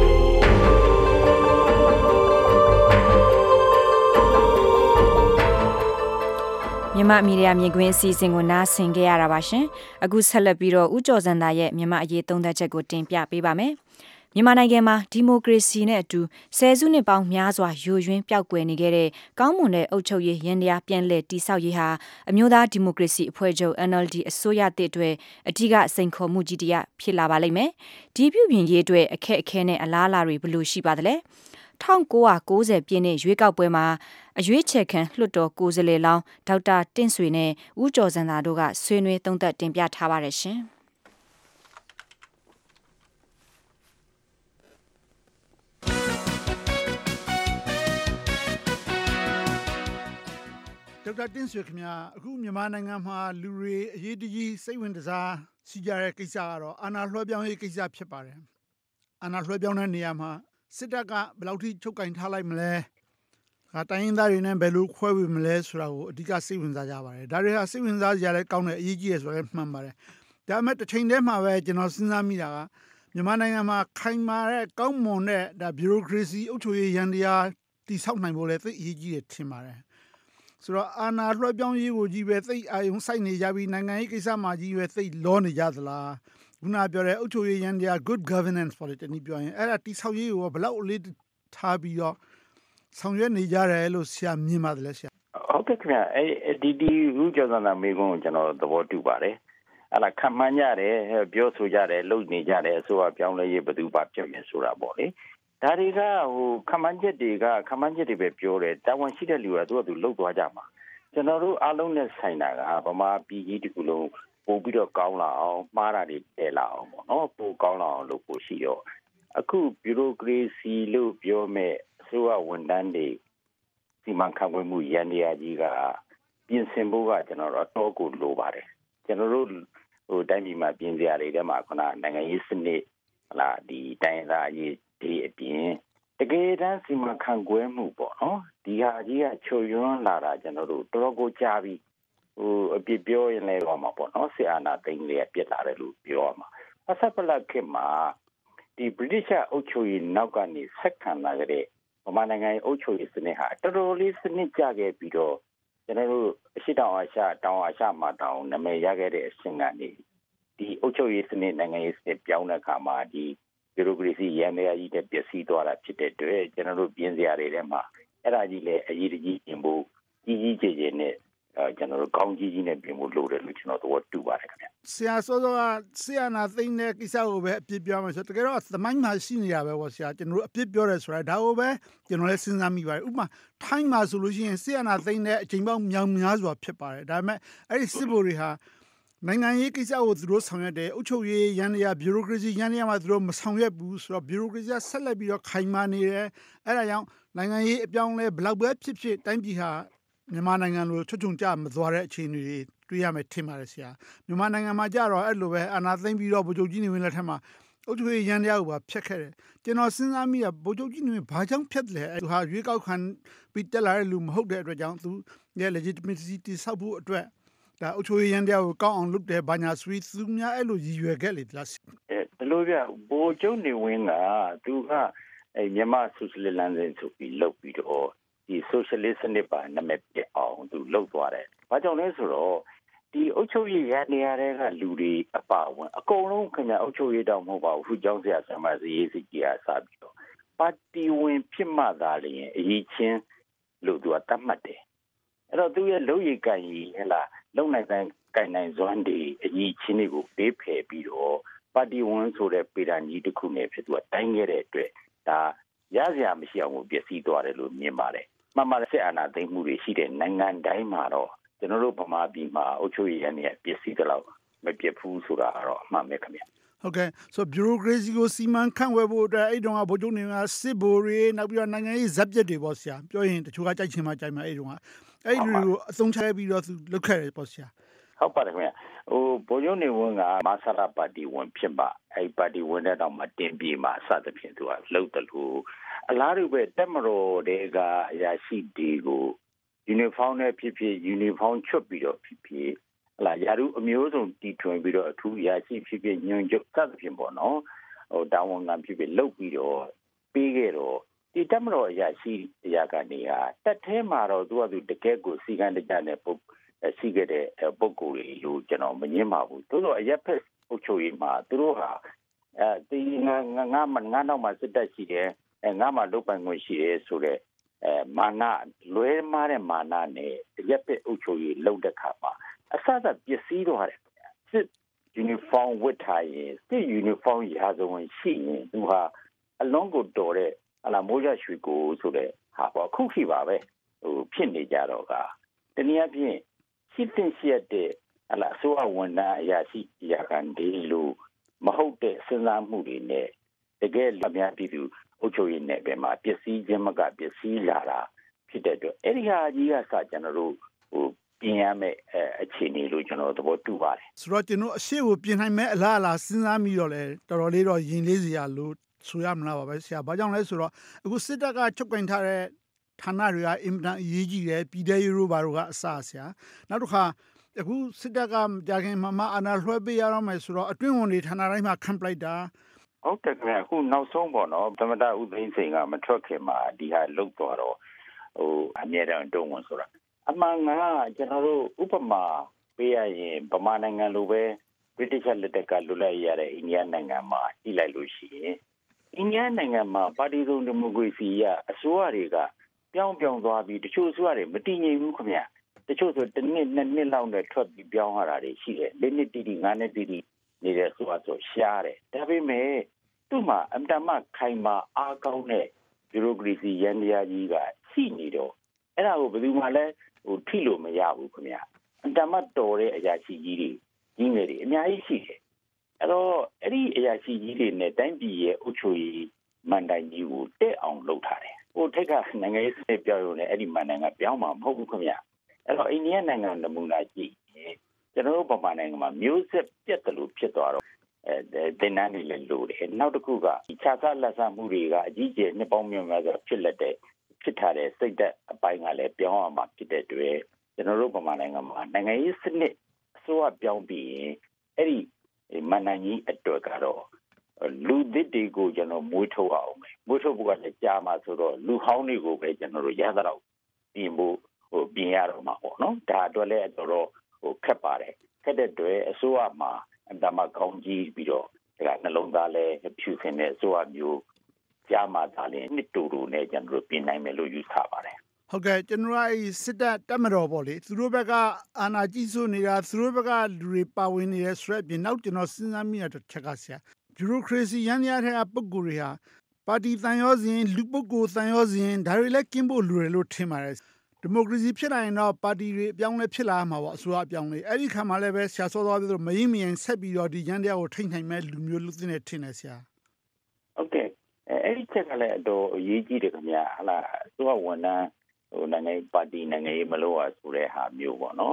မြန်မာမီဒီယာမြင်ကွင်းအစီအစဉ်ကိုနားဆင်ကြရတာပါရှင်အခုဆက်လက်ပြီးတော့ဦးကျော်စံသာရဲ့မြန်မာအရေးသုံးသပ်ချက်ကိုတင်ပြပေးပါမယ်မြန်မာနိုင်ငံမှာဒီမိုကရေစီနဲ့အတူဆယ်စုနှစ်ပေါင်းများစွာယိုယွင်းပျောက်ကွယ်နေခဲ့တဲ့ကောင်းမွန်တဲ့အုပ်ချုပ်ရေးရန်တရားပြန်လည်တည်ဆောက်ရေးဟာအမျိုးသားဒီမိုကရေစီအဖွဲ့ချုပ် N L D အစိုးရသစ်အတွက်အထူးစိန်ခေါ်မှုကြီးတစ်ရပ်ဖြစ်လာပါလိမ့်မယ်။ဒီပြုပြင်ရေးအတွက်အခက်အခဲနဲ့အလားအလာတွေဘယ်လိုရှိပါသလဲ။၁၉၉၀ပြည့်နှစ်ရွေးကောက်ပွဲမှာအရွေးချယ်ခံလွှတ်တော်ကိုယ်စားလှယ်လောင်းဒေါက်တာတင့်ဆွေနဲ့ဦးကျော်စံသာတို့ကဆွေးနွေးသုံးသပ်တင်ပြထားပါတယ်ရှင်။ဒေါက်တာတင့်ဆွေခင်ဗျာအခုမြန်မာနိုင်ငံမှာလူတွေအရေးတကြီးစိတ်ဝင်စားရှိကြတဲ့ကိစ္စကတော့အာဏာလွှဲပြောင်းရေးကိစ္စဖြစ်ပါတယ်အာဏာလွှဲပြောင်းတဲ့နေရာမှာစစ်တပ်ကဘယ်လောက်ထိချုပ်ကင်ထားလိုက်မလဲဒါတိုင်းရင်းသားတွေနဲ့ဘယ်လိုခွဲဝေမလဲဆိုတာကိုအဓိကစိတ်ဝင်စားကြပါတယ်ဒါတွေဟာစိတ်ဝင်စားကြတဲ့ကောင်းတဲ့အရေးကြီးရဆိုရဲမှန်ပါတယ်ဒါပေမဲ့တစ်ချိန်တည်းမှာပဲကျွန်တော်စဉ်းစားမိတာကမြန်မာနိုင်ငံမှာခိုင်မာတဲ့ကောင်းမွန်တဲ့ဒါဘီရိုကရေစီအုပ်ချုပ်ရေးရန်တရားတည်ဆောက်နိုင်ဖို့လည်းသိအရေးကြီးတယ်ထင်ပါတယ်ဆိုတော့အာဏာလွှဲပြောင်းရေးကိုကြီးပဲသိအာယုံစိုက်နေကြပြီးနိုင်ငံရေးကိစ္စမှာကြီးပဲသိလောနေကြသလားခုနပြောတဲ့အုပ်ချုပ်ရေးရန်တရား good governance ပေါ်တယ်တနည်းပြောရင်အဲ့ဒါတိဆောက်ရေးကိုဘယ်လောက်အလေးထားပြီးတော့ဆောင်ရွက်နေကြတယ်လို့ဆရာမြင်ပါတယ်လေဆရာဟုတ်ကဲ့ခင်ဗျအဲဒီဒီဦးကျော်စံသာမေကွန်းကိုကျွန်တော်သဘောတူပါတယ်အဲ့ဒါခံမှန်းကြတယ်ပြောဆိုကြတယ်လုပ်နေကြတယ်အစိုးရပြောင်းလဲရေးဘယ်သူပါပြတ်မယ်ဆိုတာပေါ့လေဒါတွေကဟိုခမန်းချက်တွေကခမန်းချက်တွေပဲပြောတယ်တာဝန်ရှိတဲ့လူကသူကသူလှုပ်သွားကြမှာကျွန်တော်တို့အားလုံးနဲ့ဆိုင်တာကဗမာပြည်ကြီးတစ်ခုလုံးပို့ပြီးတော့ကောင်းလာအောင်မှားတာတွေတည်လာအောင်ပေါ့နော်ပို့ကောင်းလာအောင်လုပ်ဖို့ရှိရောအခုဘီရိုကရေစီလို့ပြောမဲ့အစိုးရဝန်ထမ်းတွေစီမံခန့်ခွဲမှုရန်တရားကြီးကပြင်ဆင်ဖို့ကကျွန်တော်တို့အတော့ကိုလိုပါတယ်ကျွန်တော်တို့ဟိုတိုင်းပြည်မှာပြင်စရာတွေထဲမှာခုနနိုင်ငံရေးစနစ်ဟလာဒီတိုင်းသားရေးဒီအပြင်တကယ်တမ်းစီမံခန့်ခွဲမှုပေါ့နော်ဒီဟာကြီးကချွတ်ယွန်းလာတာကျွန်တော်တို့တော်တော်ကိုကြားပြီးဟိုအပြစ်ပြောရင်လည်းတော့မှာပေါ့နော်ဆီအာနာသိန်းလေးပြစ်လာတယ်လို့ပြောရမှာအဆက်ပလက်ခေတ်မှာဒီဗြိတိရှ်အုပ်ချုပ်ရေးနောက်ကနေဆက်ခံလာကြတဲ့ဗမာနိုင်ငံရဲ့အုပ်ချုပ်ရေးစနစ်ဟာတော်တော်လေးစနစ်ကျခဲ့ပြီးတော့ကျွန်တော်တို့အရှိတောင်အာရှတောင်အာရှမှာတောင်နာမည်ရခဲ့တဲ့အဆင့်ကနေဒီအုပ်ချုပ်ရေးစနစ်နိုင်ငံရေးစနစ်ပြောင်းတဲ့အခါမှာဒီဘီရိုကရေစီရန်တရားကြီးတဲ့ပျက်စီးသွားတာဖြစ်တဲ့အတွက်ကျွန်တော်တို့ပြင်စရာတွေထဲမှာအဲ့ဒါကြီးလည်းအရေးတကြီးပြင်ဖို့ကြီးကြီးကျယ်ကျယ်နဲ့အဲကျွန်တော်တို့ကောင်းကြီးကြီးနဲ့ပြင်ဖို့လိုတယ်လို့ကျွန်တော်တို့တူပါတယ်ခင်ဗျဆရာစောစောကဆရာနာသိန်းတဲ့ကိစ္စကိုပဲအပြစ်ပြောမယ်ဆိုတကယ်တော့သမိုင်းမှာရှိနေတာပဲပေါ့ဆရာကျွန်တော်တို့အပြစ်ပြောတယ်ဆိုတာဒါကိုပဲကျွန်တော်လည်းစဉ်းစားမိပါတယ်ဥပမာထိုင်းမှာဆိုလို့ရှိရင်ဆရာနာသိန်းတဲ့အချိန်ပေါင်းမြောင်များစွာဖြစ်ပါတယ်ဒါပေမဲ့အဲ့ဒီစစ်ဗိုလ်တွေဟာနိုင်ငံရေးကိစ္စကိုသူတို့ဆောင်ရွက်တယ်အုပ်ချုပ်ရေးရန်တရားဘီရိုကရေစီရန်တရားမှာသူတို့မဆောင်ရွက်ဘူးဆိုတော့ဘီရိုကရေစီဆက်လက်ပြီးတော့ခိုင်မာနေတယ်အဲ့ဒါကြောင့်နိုင်ငံရေးအပြောင်းလဲဘလောက်ပဲဖြစ်ဖြစ်တိုင်းပြည်ဟာမြန်မာနိုင်ငံလိုချွတ်ချုံကြမသွားတဲ့အခြေအနေတွေတွေ့ရမယ်ထင်ပါတယ်ဆရာမြန်မာနိုင်ငံမှာကြတော့အဲ့လိုပဲအာဏာသိမ်းပြီးတော့ဗိုလ်ချုပ်ကြီးနေဝင်းလက်ထက်မှာအုပ်ချုပ်ရေးရန်တရားကိုပါဖျက်ခဲ့တယ်ကျွန်တော်စဉ်းစားမိတာဗိုလ်ချုပ်ကြီးနေဝင်းဘာကြောင့်ဖျက်တယ်လဲသူဟာရွေးကောက်ခံပြီးတက်လာတဲ့လူမဟုတ်တဲ့အတွက်ကြောင့်သူရဲ့ legitimacy တိဆောက်ဖို့အတွက်ဒါအုပ်ချုပ်ရေးရန်တရားကိုကောင်းအောင်လုပ်တယ်ဘာညာဆိုပြီးသူများအဲ့လိုရည်ရွယ်ခဲ့လေလားအဲလိုပြဗိုလ်ချုပ်နေဝင်းကသူကအဲမြန်မာဆိုရှယ်လစ်လမ်းစဉ်ဆိုပြီးလုပ်ပြီးတော့ဒီ socialist စနစ်ပါနာမည်ပြအောင်သူလုပ်သွားတယ်ဘာကြောင့်လဲဆိုတော့ဒီအုပ်ချုပ်ရေးရနေရတဲ့ကလူတွေအပါဝင်အကုန်လုံးခင်ဗျာအုပ်ချုပ်ရေးတောင်မဟုတ်ပါဘူးခုကျောင်းဆရာဆရာမစရေးစီကြီးအားစပြီးတော့ပါတီဝင်ဖြစ်မှသာလျှင်အရေးချင်းလို့သူကတတ်မှတ်တယ်အဲ့တော့သူရဲ့လုပ်ရည်ကန်ကြီးဟဲ့လားလုံနိုင်တိုင်းကန်နိုင်စွမ်းတွေအရေးချင်းတွေကိုပေးဖယ်ပြီးတော့ပါတီဝင်ဆိုတဲ့ပေဒံကြီးတစ်ခုနဲ့ဖြစ်သူကတိုင်းခဲ့တဲ့အတွက်ဒါရစရာမရှိအောင်ကိုပျက်စီးသွားတယ်လို့မြင်ပါတယ်မှန်ပါတယ်စစ်အာဏာသိမ်းမှုတွေရှိတဲ့နိုင်ငံတိုင်းမှာတော့ကျွန်တော်တို့ဗမာပြည်မှာအုပ်ချုပ်ရေးရန်ရဲ့ပစ္စည်းတလောက်မပြတ်ဘူးဆိုတာကတော့အမှန်ပဲခင်ဗျဟုတ်ကဲ့ဆို bureaucracy ကိုစီမံခန့်ဝဲဖို့အတွက်အဲ့တုန်းကဗိုလ်ချုပ်နေကစစ်ဗိုလ်တွေနောက်ပြီးတော့နိုင်ငံရေးဇက်ပြက်တွေပေါ့ဆရာပြောရင်တချို့ကကြိုက်ချင်မှကြိုက်မှာအဲ့တုန်းကအဲ့လူတွေကိုအသုံးချပြီးတော့သူလုပ်ခဲ့တယ်ပေါ့ဆရာဟုတ်ပါတယ်ခင်ဗျဟိုဗိုလ်ချုပ်နေဝင်းကမဆလာပါတီဝင်ဖြစ်ပါအဲ့ပါတီဝင်တဲ့တော့မှတင်ပြေမှာစသဖြင့်သူကလှုပ်တယ်လို့အလားတူပဲတက်မတော်တွေကအရာရှိတွေကို uniform နဲ့ဖြစ်ဖြစ် uniform ချွတ်ပြီးတော့ဖြစ်ဖြစ်ဟလာယာရုအမျိုးစုံတီထွင်ပြီးတော့အထူးအရာရှိဖြစ်ဖြစ်ညွှန်ချုပ်စသဖြင့်ပေါ့နော်ဟိုတာဝန်ခံဖြစ်ဖြစ်လှုပ်ပြီးတော့ပြီးခဲ့တော့ဒီတက်မတော်အရာရှိအရာကနေဟာတက်ထဲမှာတော့သူကသူတကယ်ကိုစီကံတကြနဲ့ပုတ်ရှိခဲ့တဲ့ပုံကိုယ်တွေလို့ကျွန်တော်မငင်းပါဘူးသို့တော့အရက်ဖက်အုပ်ချုပ်ရေးမှာသူတို့ဟာအဲဒီငါငါငါငါတော့မှစစ်တပ်ရှိတယ်အဲငါမှလုပ်ပိုင်ခွင့်ရှိတယ်ဆိုတော့အဲမာနလွဲမားတဲ့မာနနဲ့ရက်ပစ်အုပ်ချုပ်ရေးလုပ်တဲ့ခါမှာအစသပစ္စည်းတော့ရတယ်စစ် uniform ဝတ်ထားရင်စစ် uniform ရာဇဝင်ရှိရင်သူဟာအလုံးကိုတော်တဲ့အလားမိုးရရွှေကိုဆိုတဲ့ဟာပေါ့ခုခိပါပဲဟိုဖြစ်နေကြတော့ကတနည်းအားဖြင့်ရှိတင်ရှိတဲ့အလားအစိုးရဝန်ထမ်းအရာရှိအရာခံတွေလို့မဟုတ်တဲ့စဉ်းစားမှုတွေနဲ့တကယ်အများပြည်သူအုပ်ချုပ်ရေးနယ်ပယ်မှာပစ္စည်းချင်းမကပစ္စည်းလာတာဖြစ်တဲ့အတွက်အဲ့ဒီဟာကြီးကစကျွန်တော်တို့ဟိုပြင်ရမယ့်အခြေအနေလို့ကျွန်တော်သဘောတူပါတယ်ဆိုတော့ကျွန်တော်အရှိကိုပြင်နိုင်မဲ့အလားအလာစဉ်းစားမိတော့လဲတော်တော်လေးတော့ယဉ်လေးစရာလို့ဆိုရမလားပါပဲဆရာဘာကြောင့်လဲဆိုတော့အခုစစ်တပ်ကချုပ်ကင်ထားတဲ့ဌာနတွေကအင်မတန်အရေးကြီးတယ်ပြည်ထောင်စုဘာတို့ကအစဆရာနောက်တစ်ခါအခုစစ်တပ်ကကြာခင်မှမအာဏာလွှဲပေးရတော့မယ်ဆိုတော့အတွင်းဝန်တွေဌာနတိုင်းမှာခံပလိုက်တာဟုတ်တယ်ခင်ဗျအခုနောက်ဆုံးပေါ့နော်သမ္မတဦးသိန်းစိန်ကမထွက်ခင်မှာဒီဟာလုတ်သွားတော့ဟိုအမြဲတမ်းတုံးဝင်ဆိုတာအမှန်ကကျွန်တော်တို့ဥပမာပေးရရင်ဗမာနိုင်ငံလိုပဲ British လက်ထက်ကလွတ်လပ်ရတဲ့အိန္ဒိယနိုင်ငံမှာကြည့်လိုက်လို့ရှိရင်အိန္ဒိယနိုင်ငံမှာပါတီစုံဒီမိုကရေစီရအစိုးရတွေကပြောင်းပြောင်းသွားပြီးတချို့အစိုးရတွေမတည်ငြိမ်ဘူးခင်ဗျတချို့ဆိုတစ်နှစ်နှစ်နှစ်လောက်နဲ့ထွက်ပြီးပြောင်းရတာတွေရှိတယ်လေးနှစ်တီးတီးငါးနှစ်တီးတီးနေတဲ့ဆိုအဆိုရှားတယ်ဒါပေမဲ့သူ့မှာအမတမခိုင်မာအားကောင်းတဲ့ဘီရိုကရေစီရန်တရားကြီးကရှိနေတော့အဲ့ဒါကိုဘယ်သူမှလည်းဟိုထိလို့မရဘူးခင်ဗျအမတမတော်တဲ့အရာရှိကြီးတွေကြီးငယ်တွေအများကြီးရှိတယ်အဲ့တော့အဲ့ဒီအရာရှိကြီးတွေနဲ့တိုင်းပြည်ရဲ့အုပ်ချုပ်ရေးမန်တိုင်ကြီးကိုတက်အောင်လုပ်ထားတယ်ဟိုထိတ်ကနိုင်ငံရေးစပြောင်းရုံနဲ့အဲ့ဒီမန်တိုင်ကပြောင်းမှာမဟုတ်ဘူးခင်ဗျအဲ့တော့အိန္ဒိယနိုင်ငံနမူနာကြည့်ကျွန်တော်တို့ဗမာနိုင်ငံမှာမျိုးဆက်ပြတ်တယ်လို့ဖြစ်သွားတော့အဲတင်နန်းနေလည်းလို့တယ်နောက်တစ်ခုကခြားစားလက်စားမှုတွေကအကြီးကျယ်နှစ်ပေါင်းများများဆိုဖြစ်လက်တဲ့ဖြစ်ထားတဲ့စိတ်သက်အပိုင်းကလည်းပြောင်းအောင်မှာဖြစ်တဲ့တွေ့ကျွန်တော်တို့ဗမာနိုင်ငံမှာနိုင်ငံရေးစနစ်အစိုးရပြောင်းပြီးရင်အဲ့ဒီမန္တန်ကြီးအတွက်ကတော့လူသစ်တွေကိုကျွန်တော်မွေးထုတ်အောင်ပဲမွေးထုတ်ဖို့ကလည်းကြာမှာဆိုတော့လူဟောင်းတွေကိုပဲကျွန်တော်တို့ရသတော့ပြင်ဖို့ဟိုပြင်ရတော့မှာပေါ့နော်ဒါအတွက်လည်းတော်တော်ဟိုခက်ပါတယ်ခက်တဲ့တွေ့အစိုးရမှာအတမကောင်းကြီးပြီးတော့ဒါကနှလုံးသားလဲဖြူစင်တဲ့အစိုးရမျိုးကြာမှသာလျှင်နှစ်တူတူနဲ့ကျွန်တော်တို့ပြင်နိုင်မယ်လို့ယူဆပါတယ်ဟုတ်ကဲ့ကျွန်တော်ကစစ်တပ်တက်မတော်ပေါ့လေသူတို့ဘက်ကအာဏာကြီးစိုးနေတာသူတို့ဘက်ကလူတွေပါဝင်နေတယ်ဆိုတော့ပြင်နောက်ကျွန်တော်စဉ်းစားမိရတဲ့ချက်ကဆရာဘီရိုကရေစီရန်ရတဲ့ပုံကိုယ်တွေဟာပါတီတန်ရောစဉ်လူပုဂ္ဂိုလ်တန်ရောစဉ်ဒါတွေလည်းကင်းဖို့လူတွေလို့ထင်ပါတယ်ဒီမိုကရေစီဖြစ်လာရင်တော့ပါတီတွေအပြောင်းလဲဖြစ်လာမှာပေါ့အစိုးရအပြောင်းလဲအဲ့ဒီခါမှလည်းပဲဆရာစောသွားပြီးတော့မရင်မရင်ဆက်ပြီးတော့ဒီရန်တရားကိုထိန်းနိုင်မဲ့လူမျိုးလူသစ်နဲ့ထင်တယ်ဆရာဟုတ်ကဲ့အဲ့ဒီချက်ကလည်းအတော်အရေးကြီးတယ်ခင်ဗျာဟလာအစိုးရဝန်ထမ်းဟိုနိုင်ငံပါတီနိုင်ငံရေးမလို့อ่ะဆိုတဲ့ဟာမျိုးပေါ့နော်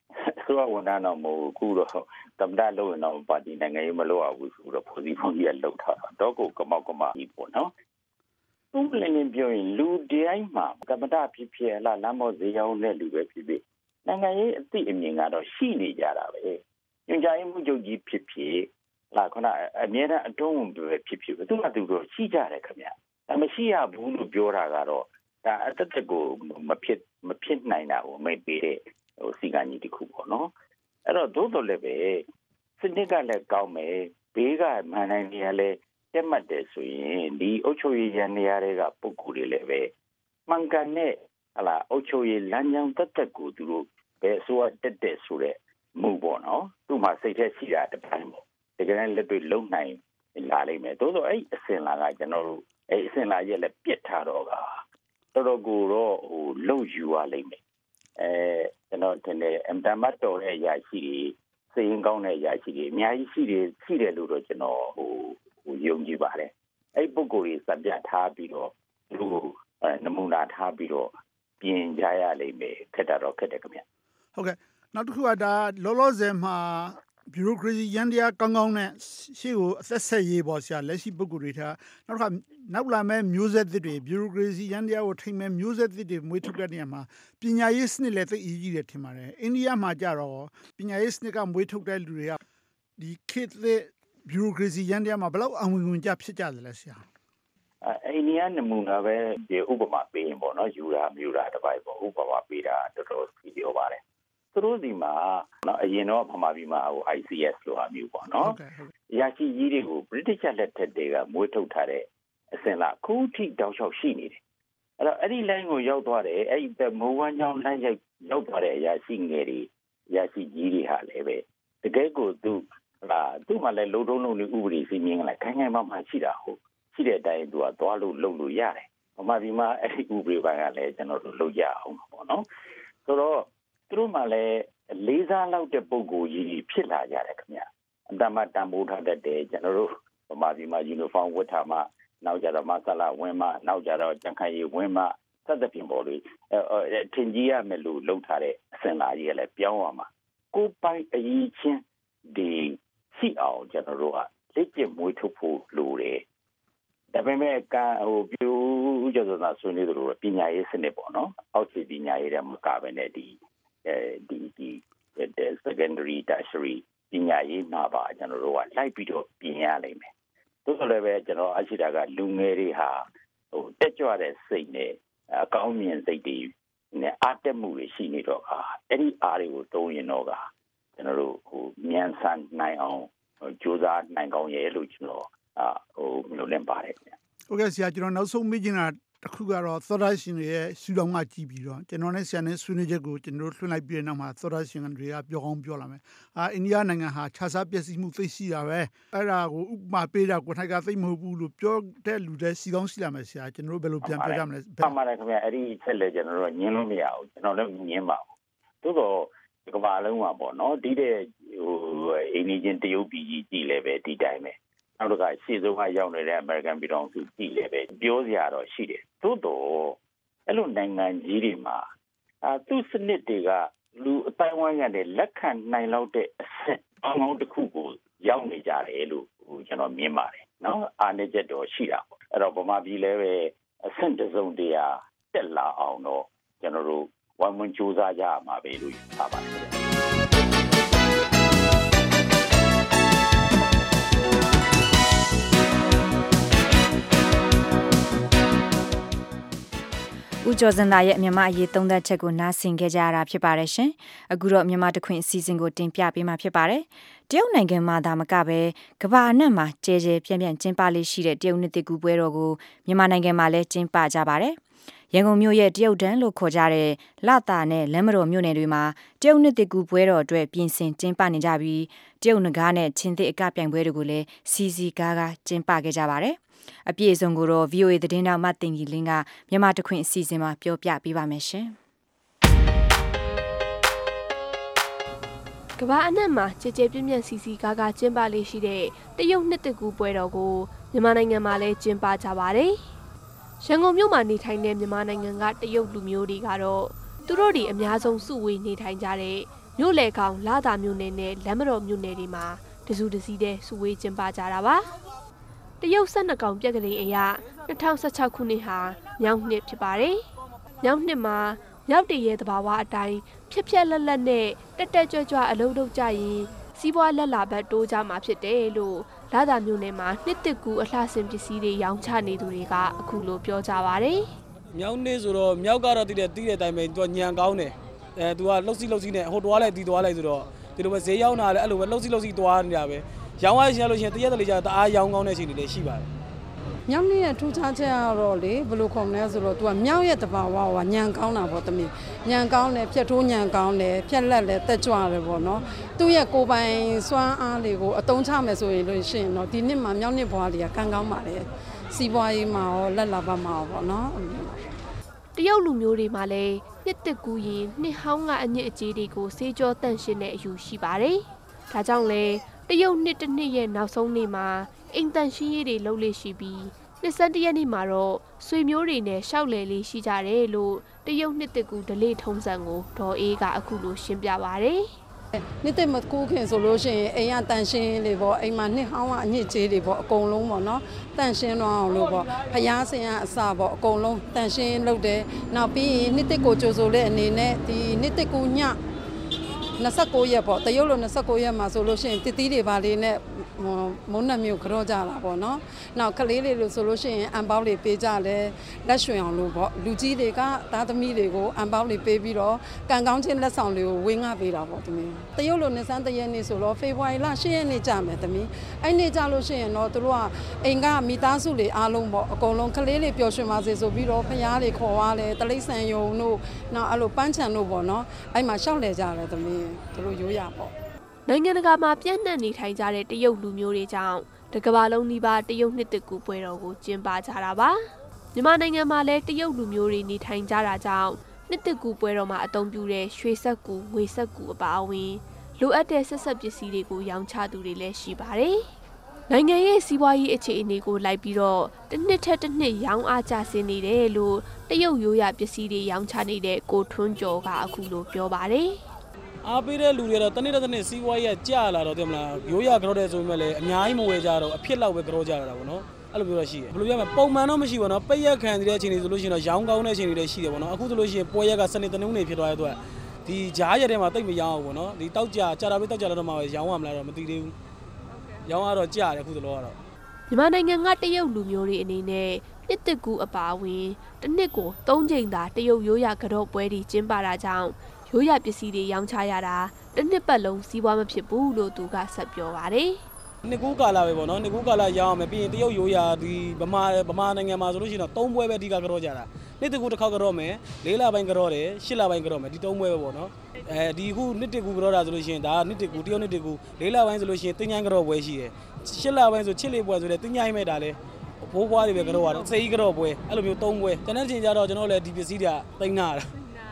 ဆိုတော့ဝန်ထမ်းတော့မဟုတ်ခုတော့သမ္မတလို့ရင်တော့ပါတီနိုင်ငံရေးမလို့အောင်ဘူးဆိုတော့ဖွဲ့စည်းပုံကြီးလောက်ထားတော့ကိုကမောက်ကမကြီးပေါ့နော်သူလည်းလည်းပြောရင်လူတိုင်းမှာသမ္မတဖြစ်ဖြစ်လားလမ်းမော်ဈေးရောက်တဲ့လူပဲဖြစ်ဖြစ်နိုင်ငံရေးအသိအမြင်ကတော့ရှိနေကြတာပဲညွှန်ကြားရေးမှူးချုပ်ကြီးဖြစ်ဖြစ်လာခုနအမြဲတမ်းအတွင်းဝင်ပဲဖြစ်ဖြစ်သူကသူတို့ရှိကြတယ်ခင်ဗျဒါမရှိရဘူးလို့ပြောတာကတော့ဒါအတက်တက်ကိုမဖြစ်မဖြစ်နိုင်တာကိုမိတ်ပေးတဲ့ဟိုစီကံကြီးတစ်ခုပေါ့နော်အဲ့တော့သို့တော်လည်းပဲစနစ်ကလည်းကောင်းမယ်ဘေးကမှန်နိုင်နေရလဲတက်မှတ်တယ်ဆိုရင်ဒီအုပ်ချုပ်ရေးရန်နေရာတွေကပုံကူတွေလည်းပဲမှန်ကန်တဲ့ဟလာအုပ်ချုပ်ရေးလမ်းကြောင်းတက်တက်ကိုသူတို့ပဲဆိုတက်တက်ဆိုတဲ့မှုပေါ့နော်သူ့မှာစိတ်ထဲရှိတာတစ်ပိုင်းပေါ့တကယ်လည်းလက်တွေ့လုံနိုင်လာလိမ့်မယ်သို့သောအဲ့အစင်လာကကျွန်တော်တို့အဲ့အစင်လာရဲ့လည်းပြစ်ထားတော့ကတော်တော်ကိုတော့ဟိုလုံယူရလိမ့်မယ်အဲကျွန်တော်တင်တယ်အမ်တမတ်တော်ရဲ့ရရှိစိတ်ရင်းကောင်းတဲ့ရရှိအများကြီးရှိတယ်ရှိတယ်လို့တော့ကျွန်တော်ဟိုဟိုယုံကြည်ပါတယ်အဲ့ပုဂ္ဂိုလ်ကြီးစပြထားပြီးတော့သူနမူနာထားပြီးတော့ပြင်ကြရလိမ့်မယ်ခက်တာတော့ခက်တယ်ခင်ဗျဟုတ်ကဲ့နောက်တစ်ခုကဒါလောလောဆယ်မှာဗျူရိုကရေစီရန်တရားကောင်းကောင်းနဲ့ရှေ့ကိုအသက်ဆက်ရေးပေါ့ဆရာလက်ရှိပုဂ္ဂိုလ်တွေထားနောက်တစ်ခါနောက်လာမဲ့မျိုးဆက်သစ်တွေဗျူရိုကရေစီရန်တရားကိုထိမဲ့မျိုးဆက်သစ်တွေမွေးထုတ်တဲ့နေရာမှာပညာရေးစနစ်လည်းသိအရေးကြီးတယ်ထင်ပါတယ်အိန္ဒိယမှာကြတော့ပညာရေးစနစ်ကမွေးထုတ်တဲ့လူတွေကဒီခေတ်သစ်ဗျူရိုကရေစီရန်တရားမှာဘယ်လောက်အဝင်ဝင်ကြဖြစ်ကြသလဲဆရာအိန္ဒိယနမူနာပဲဒီဥပမာပေးရင်ပေါ့နော်ယူရာမြူရာတစ်ပိုက်ပေါ့ဥပမာပေးတာတော်တော်စီပြောပါတယ်သူတို့ဒီမှာနော်အရင်တော့ဗမာပြည်မှာဟို I C S လို့အမျိုးပေါ့နော်ရရှိကြီးတွေကို British လက်ထက်တွေကမွေးထုတ်ထားတဲ့အစင်လာခုထိတောက်လျှောက်ရှိနေတယ်အဲ့တော့အဲ့ဒီ line ကိုရောက်သွားတယ်အဲ့ဒီမိုးဝမ်းကြောင်းလမ်းရောက်ရောက်သွားတဲ့အရာရှိငယ်တွေရရှိကြီးတွေဟာလည်းပဲတကယ်ကိုသူဟာသူ့မှာလည်းလုံတုံးလုံးလေးဥပဒေစီမင်းကလည်းခိုင်ခိုင်မာမာရှိတာဟုတ်ရှိတဲ့အတိုင်းသူကသွားလို့လုပ်လို့ရတယ်ဗမာပြည်မှာအဲ့ဒီဥပဒေပိုင်းကလည်းကျွန်တော်တို့လုပ်ရအောင်ပေါ့နော်ဆိုတော့သူတို့မှလည်းလေးစားလောက်တဲ့ပုံကိုကြီးဖြစ်လာကြတယ်ခင်ဗျအတမတန်ဖိုးထားတတ်တယ်ကျွန်တော်တို့ဗမာပြည်မှာယူနီဖောင်းဝတ်ထားမှနောက်ကြတော့မဆလာဝင်မှနောက်ကြတော့ကြံခိုင်ရီဝင်မှသတ်တဲ့ပြင်ပေါ်လေးအဲထင်ကြီးရမယ်လို့လှုပ်ထားတဲ့အစင်လာကြီးကလည်းပြောင်းရမှာကိုပိုင်အကြီးချင်းဒီစီအောင်ကျွန်တော်တို့ကလက်ကျမွေးထုတ်ဖို့လိုတယ်ဒါပေမဲ့ကဟိုပြူဥကြဆိုတာဆွေးနွေးတို့ပညာရေးစနစ်ပေါ့နော်အောက်ခြေပညာရေးတဲ့မကပဲနဲ့ဒီအဲဒီဒီ secondary tertiary ပညာရေးမှာပါကျွန်တော်တို့ကလိုက်ပြီးတော့ပြင်ရနိုင်မယ်သို့တော်လည်းပဲကျွန်တော်အရှိတာကလူငယ်တွေဟာဟိုတက်ကြွတဲ့စိတ်နဲ့အကောင်းမြင်စိတ်တွေနဲ့အားတက်မှုတွေရှိနေတော့ကအဲ့ဒီအားတွေကိုသုံးရင်တော့ကကျွန်တော်တို့ဟိုမြန်ဆန်နိုင်အောင်ကြိုးစားနိုင်ကောင်းရဲ့လို့ကျွန်တော်အာဟိုမျိုးလင့်ပါတယ်ခင်ဗျဟုတ်ကဲ့ဆရာကျွန်တော်နောက်ဆုံးမေးချင်တာတစ်ခုကတော့သောတာရှင်တွေရဲ့ရှုထောင့်ကကြည့်ပြီးတော့ကျွန်တော်နဲ့ဆရာနဲ့ဆွေးနွေးချက်ကိုကျွန်တော်လွှင့်လိုက်ပြီးတဲ့နောက်မှာသောတာရှင်တွေကပြောကောင်းပြောလာမယ်အာအိန္ဒိယနိုင်ငံဟာခြားစားပျက်စီးမှုသိရှိတာပဲအဲ့ဒါကိုဥပမာပေးတာကိုထိုက်ကသိမဟုတ်ဘူးလို့ပြောတဲ့လူတွေစီကောင်းရှိလာမယ်ဆရာကျွန်တော်တို့ဘယ်လိုပြန်ပြောကြမလဲပါမတယ်ခင်ဗျအဲ့ဒီချက်လေကျွန်တော်တို့ညင်းလို့မရဘူးကျွန်တော်လည်းညင်းပါဘူးသို့တော့ဒီကမ္ဘာလုံးမှာပေါ့နော်ဒီတဲ့ဟိုအိန္ဒိယတရုတ်ပြည်ကြီးကြည့်လဲပဲဒီတိုင်းပဲနောက်တစ်ခါရှေ့ဆုံးကရောက်နေတဲ့အမေရိကန်ပြည်ထောင်စုကြည့်လဲပဲပြောစရာတော့ရှိတယ်သို့တော့အဲ့လိုနိုင်ငံကြီးတွေမှာအာသူ့စနစ်တွေကလူအတိုင်းဝိုင်းကနေလက်ခံနိုင်လောက်တဲ့အဆင့်အောင်းအောင်းတစ်ခုကိုရောက်နေကြတယ်လို့ဟိုကျွန်တော်မြင်ပါတယ်နော်အားနည်းချက်တော့ရှိတာပေါ့အဲ့တော့ဗမာပြည်လည်းပဲအဆင့်တစ်စုံတရာတက်လာအောင်တော့ကျွန်တော်တို့ဝိုင်းဝန်းကြိုးစားကြရမှာပဲလို့ယူဆပါတယ်ဦးကျော်စံသာရဲ့မြန်မာအရေးသုံးသပ်ချက်ကိုနားဆင်ခဲ့ကြရတာဖြစ်ပါတယ်ရှင်။အခုတော့မြန်မာတခွင်အစီအစဉ်ကိုတင်ပြပေးမှာဖြစ်ပါတယ်။တရုတ်နိုင်ငံမှာဒါမကပဲကမ္ဘာအနှံ့မှာကျဲကျဲပြန့်ပြန့်ကျင်းပလေးရှိတဲ့တရုတ်နှစ်သစ်ကူပွဲတော်ကိုမြန်မာနိုင်ငံမှာလည်းကျင်းပကြပါတယ်။ရန်ကုန်မြို့ရဲ့တရုတ်တန်းလို့ခေါ်ကြတဲ့လတာနဲ့လမ်းမတော်မြို့နယ်တွေမှာတရုတ်နှစ်သစ်ကူပွဲတော်အတွက်ပြင်ဆင်ကျင်းပနေကြပြီးတရုတ်နဂါးနဲ့ချင်းသစ်အကပြိုင်ပွဲတွေကိုလည်းစီစီကားကားကျင်းပခဲ့ကြပါတယ်။အပြည့်အစုံကိုတော့ V O A သတင်းတောက်မတင်ကြီးလင်းကမြန်မာတခွင်အစီအစဉ်မှာပြောပြပေးပါမယ်ရှင်။ကမ္ဘာအနှံ့မှာကြည်ကြဲပြန့်ပြန့်စီစီကားကားကျင်းပလေးရှိတဲ့တရုတ်နှစ်သစ်ကူပွဲတော်ကိုမြန်မာနိုင်ငံမှာလည်းကျင်းပကြပါတယ်။ရန်ကုန်မြို့မှာနေထိုင်တဲ့မြန်မာနိုင်ငံကတရုတ်လူမျိုးတွေကတော့သူတို့တွေအများဆုံးစုဝေးနေထိုင်ကြတဲ့မြို့လေကောင်လာတာမြို့နယ်နဲ့လမ်းမတော်မြို့နယ်တွေမှာတစုတစည်းတဲ့စုဝေးကျင်းပကြတာပါတရုတ်ဆက်နှစ်ကောင်ပြက်ကလေးအရာ၂၀၁၆ခုနှစ်ဟာမြောက်နှစ်ဖြစ်ပါတယ်မြောက်နှစ်မှာမြောက်တရဲသဘာဝအတိုင်းဖြက်ဖြက်လက်လက်နဲ့တက်တက်ကြွကြွအလုပ်လုပ်ကြရင်စီးပွားလက်လာဘက်တိုးကြမှာဖြစ်တယ်လို့လာတာမြို့နယ်မှာနှစ်တစ်ကူအလှဆင်ပစ္စည်းတွေရောင်းချနေသူတွေကအခုလိုပြောကြပါတယ်မြောက်နှစ်ဆိုတော့မြောက်ကတော့တည်တဲ့တည်တဲ့အတိုင်းပဲသူကညံကောင်းတယ်အဲသူကလှုပ်စီးလှုပ်စီးနဲ့ဟိုတွားလိုက်ဒီတွားလိုက်ဆိုတော့ဒီလိုပဲဈေးရောက်လာလဲအဲ့လိုပဲလှုပ်စီးလှုပ်စီးတွားနေတာပဲရောင်းရရှင်လို့ရှင်တရက်တလေကြာတအားရောင်းကောင်းတဲ့ချိန်တွေလည်းရှိပါတယ်မြောက်ရဲ့ထူးခြားချက်ကတော့လေဘယ်လိုခေါ်မလဲဆိုတော့ तू ကမြောက်ရဲ့တဘာဝကညံကောင်းတာပေါ့တမီးညံကောင်းတယ်ဖြတ်ထိုးညံကောင်းတယ်ဖြက်လက်လည်းတက်ကြွတယ်ပေါ့နော်သူ့ရဲ့ကိုယ်ပိုင်စွမ်းအားတွေကိုအသုံးချမယ်ဆိုရင်လို့ရှိရင်တော့ဒီနှစ်မှာမြောက်နှစ်ဘွားလေးကကံကောင်းပါတယ်စီးပွားရေးမှာရောလက်လာပါမှာရောပေါ့နော်တရုတ်လူမျိုးတွေမှာလည်းနှစ်တစ်ကူရင်နှစ်ဟောင်းကအညစ်အကြေးတွေကိုစေးကြောတန့်ရှင်းတဲ့အယူရှိပါတယ်ဒါကြောင့်လေတရုတ်နှစ်တစ်နှစ်ရဲ့နောက်ဆုံးနေ့မှာအိမ်တန်ရှင်းရေးတွေလုပ်လေ့ရှိပြီးနှစ်စံတရက်နေ့မှာတော့ဆွေမျိုးတွေနဲ့ရှောက်လေလေးရှိကြတယ်လို့တရုတ်နှစ်တစ်ကူဒလေထုံးစံကိုဒေါ်အေးကအခုလိုရှင်းပြပါတယ်နှစ်သက်မကူးခင်ဆိုလို့ရှိရင်အိမ်ကတန်ရှင်းတွေပေါ့အိမ်မှာနှစ်ဟောင်းကအညစ်အကြေးတွေပေါ့အကုန်လုံးပေါ့နော်တန်ရှင်းတော့အောင်လို့ပေါ့ဖျားစင်ကအစပေါ့အကုန်လုံးတန်ရှင်းလုပ်တယ်နောက်ပြီးရင်နှစ်သက်ကိုကြိုဆိုတဲ့အနေနဲ့ဒီနှစ်သက်ကူည၂၉ရက်ပေါ့တရုတ်လို၂၉ရက်မှာဆိုလို့ရှိရင်တတိတွေပါလေးနဲ့မုန်းနှမျိုးကြောကြတာပေါ့နော်နောက်ကလေးလေးလို့ဆိုလို့ရှိရင်အန်ပေါက်လေးပေးကြတယ်လက်ရွှင်အောင်လို့ပေါ့လူကြီးတွေကသားသမီးတွေကိုအန်ပေါက်လေးပေးပြီးတော့ကံကောင်းခြင်းလက်ဆောင်လေးကိုဝင်းငှပေးတာပေါ့သမီးတရုတ်လိုနှစ်စန်းတရက်နေ့ဆိုတော့ဖေဖော်ဝါရီလ၈ရက်နေ့ကြာမယ်သမီးအဲ့နေ့ကြာလို့ရှိရင်တော့တို့ကအိမ်ကမိသားစုတွေအားလုံးပေါ့အကုန်လုံးကလေးလေးပျော်ရွှင်ပါစေဆိုပြီးတော့ဖရားတွေခေါ်ရတယ်တလိษံယုံတို့နောက်အဲ့လိုပန်းချံတို့ပေါ့နော်အဲ့မှာရှောက်လေကြတယ်သမီးတို့ရိုးရပေါ့နိုင်ငံတကာမှာပြန့်နှံ့နေထိုင်ကြတဲ့တရုတ်လူမျိုးတွေကြောင့်တကမ္ဘာလုံးနီးပါးတရုတ်နှစ်တစ်ကူပွဲတော်ကိုကျင်းပကြတာပါမြန်မာနိုင်ငံမှာလည်းတရုတ်လူမျိုးတွေနေထိုင်ကြတာကြောင့်နှစ်တစ်ကူပွဲတော်မှာအသုံးပြုတဲ့ရွှေဆက်ကူငွေဆက်ကူအပါအဝင်လိုအပ်တဲ့ဆက်ဆက်ပစ္စည်းတွေကိုရောင်းချသူတွေလည်းရှိပါတယ်နိုင်ငံရဲ့စီးပွားရေးအခြေအနေကိုလိုက်ပြီးတော့တစ်နှစ်ထက်တစ်နှစ်ရောင်းအားကျဆင်းနေတယ်လို့တရုတ်ရိုးရာပစ္စည်းတွေရောင်းချနေတဲ့ကိုထွန်းကျော်ကအခုလိုပြောပါတယ်အားပေးတဲ့လူတွေတော့တနေ့တစ်နေ့စီးပွားရေးကျလာတော့တယ်မလားရိုးရကြောတဲ့ဆိုပေမဲ့လည်းအများကြီးမဝယ်ကြတော့အဖြစ်လောက်ပဲကြောကြရတာပေါ့နော်အဲ့လိုမျိုးတော့ရှိတယ်ဘယ်လိုပြောမလဲပုံမှန်တော့မရှိဘူးနော်ပိတ်ရက်ခံတဲ့အချိန်တွေဆိုလို့ရှိရင်တော့ရောင်းကောင်းတဲ့အချိန်တွေလည်းရှိတယ်ပေါ့နော်အခုဆိုလို့ရှိရင်ပွဲရက်ကစနေတနင်္ဂနွေဖြစ်သွားတဲ့အတွက်ဒီကြားရက်ထဲမှာတိတ်မရောင်းအောင်ပေါ့နော်ဒီတောက်ကြကြာတာပဲတောက်ကြတော့မှရောင်းရမလားတော့မသိသေးဘူးရောင်းရတော့ကြာတယ်အခုဆိုတော့ကတော့မြန်မာနိုင်ငံကတရုတ်လူမျိုးတွေအနေနဲ့နှစ်တစ်ကူအပါအဝင်တစ်နှစ်ကိုသုံးချိန်သာတရုတ်ရိုးရာကြောပွဲတွေကျင်းပတာကြောင့်ရိုးရာပစ္စည်းတွေရောင်းချရတာတစ်နှစ်ပတ်လုံးစီးပွားမဖြစ်ဘူးလို့သူကဆက်ပြောပါတယ်နှစ်ကူးကာလပဲပေါ့နော်နှစ်ကူးကာလရောင်းအောင်မယ်ပြီးရင်တရုတ်ရိုးရာဒီဗမာဗမာနိုင်ငံမှာဆိုလို့ရှိရင်တော့သုံးပွဲပဲအဓိကကြောကြတာနှစ်တစ်ကူတစ်ခေါက်ကြောမယ်လေးလပိုင်းကြောတယ်ရှစ်လပိုင်းကြောမယ်ဒီသုံးပွဲပဲပေါ့နော်အဲဒီခုနှစ်တစ်ကူကြောတာဆိုလို့ရှိရင်ဒါနှစ်တစ်ကူတရုတ်နှစ်တစ်ကူလေးလပိုင်းဆိုလို့ရှိရင်တင်းញိုင်းကြောပွဲရှိတယ်ရှစ်လပိုင်းဆိုချစ်လေးပွဲဆိုတဲ့တင်းញိုင်းမဲ့ဒါလဲဘိုးဘွားတွေပဲကြောရတယ်စေးကြောပွဲအဲ့လိုမျိုးသုံးပွဲတနေ့ချင်းကြတော့ကျွန်တော်လည်းဒီပစ္စည်းတွေကတိန်းနာတာ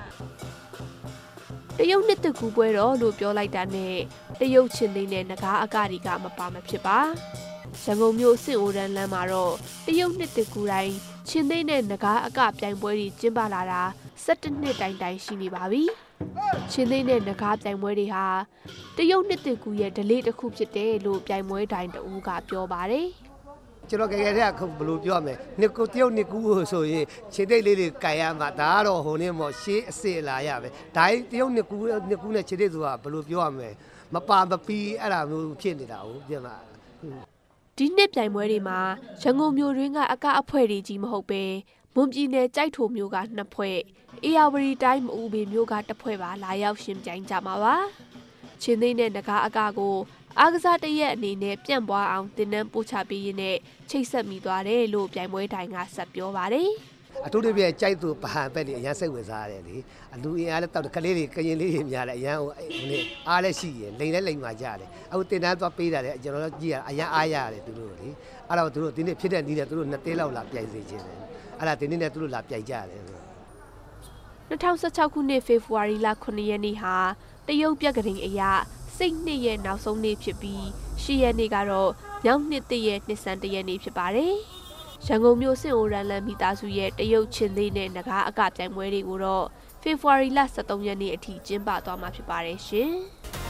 တရုတ်နှစ်တစ်ကူပွဲတော်လို့ပြောလိုက်တာနဲ့တရုတ်ချင်းသိန်းနဲ့နဂါးအကတွေကမပါမဖြစ်ပါရန်ကုန်မြို့စစ်အိုရန်လမ်းမှာတော့တရုတ်နှစ်တစ်ကူတိုင်းချင်းသိန်းနဲ့နဂါးအကပြိုင်ပွဲတွေကျင်းပလာတာ၁၇နှစ်တိုင်တိုင်ရှိနေပါပြီချင်းသိန်းနဲ့နဂါးပြိုင်ပွဲတွေဟာတရုတ်နှစ်တစ်ကူရဲ့ဒလေတစ်ခုဖြစ်တယ်လို့ပြိုင်ပွဲတိုင်းတဦးကပြောပါတယ်ကျွန်တော်ကြကြတဲ့အခုဘယ်လိုပြောရမလဲနှစ်ကူတယောက်နှစ်ကူဆိုရင်ခြေသိပ်လေးတွေကြိုင်ရမှာဒါကတော့ဟိုနေ့မော်ရှေးအစ်စ်လာရပဲဒါတယောက်နှစ်ကူနှစ်ကူနဲ့ခြေသိပ်ဆိုတာဘယ်လိုပြောရမလဲမပါမပီးအဲ့ဒါမျိုးဖြစ်နေတာဟုတ်ပြန်ပါဒီနှစ်ပြိုင်ပွဲတွေမှာရန်ကုန်မြို့တွင်းကအကအဖွဲ့တွေကြီးမဟုတ်ပဲမွန်ပြည်နယ်ကြိုက်ထိုမြို့ကနှစ်ဖွဲ့အေရဝတီတိုင်းမအူပေမြို့ကတစ်ဖွဲ့ပါလာရောက်ရှင်ပြိုင်ကြမှာပါချင်းသိန်းနဲ့နဂါးအကကိုအားကစားတရက်အနေနဲ့ပြန့်ပွားအောင်တင်နန်းပို့ချပေးရင်းနဲ့ချိတ်ဆက်မိသွားတယ်လို့ပြိုင်ပွဲတိုင်းကဆက်ပြောပါတယ်အထူးသဖြင့်ကြိုက်သူပဟန်ပဲနေအရန်စိတ်ဝင်စားရတယ်လေအလူအင်အားလည်းတောက်တယ်ကလေးတွေကရင်လေးတွေများတယ်အရန်ဟိုနေအားလည်းရှိရင်လိန်လည်းလိန်မှကြတယ်အခုတင်တန်းသွားပေးတာလေကျွန်တော်တို့ကြည့်ရအရန်အားရတယ်သူတို့လေအဲ့တော့သူတို့ဒီနေ့ဖြစ်တဲ့နီးတယ်သူတို့နှစ်သေးလောက်လာပြိုင်စေခြင်းတယ်အဲ့ဒါဒီနေ့နဲ့သူတို့လာပြိုင်ကြတယ်၂၀၁၆ခုနှစ်ဖေဖော်ဝါရီလခုနှစ်ရက်နေ့ဟာတရုတ်ပြက်ကလေးအရာစိတ်နှစ်ရဲ့နောက်ဆုံးနေ့ဖြစ်ပြီးရှစ်ရက်နေ့ကတော့မြောက်နှစ်တရဲ့နှစ်ဆန်းတရက်နေ့ဖြစ်ပါတယ်ရန်ကုန်မြို့စင်အိုရန်လန်မိသားစုရဲ့တရုတ်ချင်းလေးနဲ့နဂါးအကပြိုင်ပွဲတွေကိုတော့ဖေဖော်ဝါရီလဆယ့်သုံးရက်နေ့အထိကျင်းပသွားမှာဖြစ်ပါတယ်ရှင်။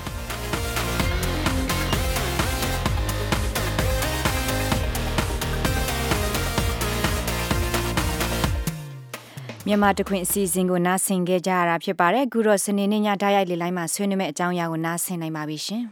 မြန်မာတခွင်အစီအစဉ်ကိုနားဆင်ကြကြရတာဖြစ်ပါတယ်အခုတော့စနေနေ့ညဓာတ်ရိုက်လေးလိုင်းမှာဆွေးနွေးမယ့်အကြောင်းအရာကိုနားဆင်နိုင်ပါပြီရှင်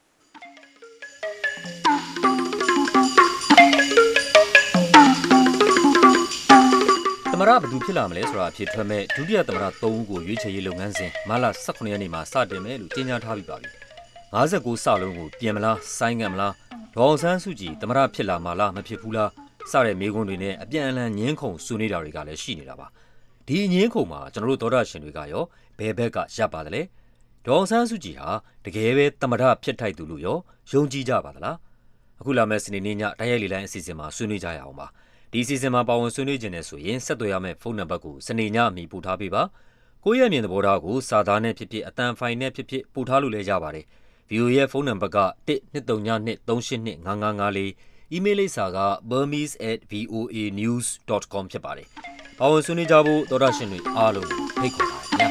သမရဘယ်သူဖြစ်လာမလဲဆိုတာအဖြစ်ထွက်မဲ့ဒုတိယသမရသုံးဦးကိုရွေးချယ်ရေးလုပ်ငန်းစဉ်မလဆယ့်ခုနှစ်ရက်နေ့မှာစတင်မယ်လို့ကြေညာထားပြီးပါပြီငါး၉စလုံးကိုပြင်မလားဆိုင်းငံ့မလားဒေါအောင်ဆန်းစုကြည်သမရဖြစ်လာမှာလားမဖြစ်ဘူးလားစတဲ့မေးခွန်းတွေနဲ့အပြန်အလှန်ညှင်းခုန်ဆွေးနွေးတာတွေကလည်းရှိနေတာပါဒီညင်းခုံမှာကျွန်တော်တို့သောတာရှင်တွေကရောဘယ်ဘက်ကရပ်ပါတယ်လဲဒေါအောင်ဆန်းစုကြည်ဟာတကယ်ပဲသမ္မတဖြစ်ထိုက်သူလို့ရောယုံကြည်ကြပါသလားအခုလာမယ့်စနေနေ့ညတိုက်ရိုက်လေလိုင်းအစီအစဉ်မှာဆွေးနွေးကြရအောင်ပါဒီအစီအစဉ်မှာပါဝင်ဆွေးနွေးခြင်းနဲ့ဆိုရင်ဆက်သွယ်ရမယ့်ဖုန်းနံပါတ်ကိုစနေညအမီပို့ထားပေးပါကိုယ့်ရဲ့အမြင်သဘောထားကိုစာသားနဲ့ဖြစ်ဖြစ်အတန်ဖိုင်နဲ့ဖြစ်ဖြစ်ပို့ထားလို့လည်းရပါတယ် ဗီအိုအေ ရဲ့ဖုန်းနံပါတ်က one two three two three two eight two five five five four အီးမေးလ်လိပ်စာက burmese at voanews dot com ဖြစ်ပါတယ်ပါဝင်ဆွေးနွေးကြဖို့သောတာရှင်တွေအားလုံးဖိတ်ခေါ်ပါတယ်ခင်ဗျာ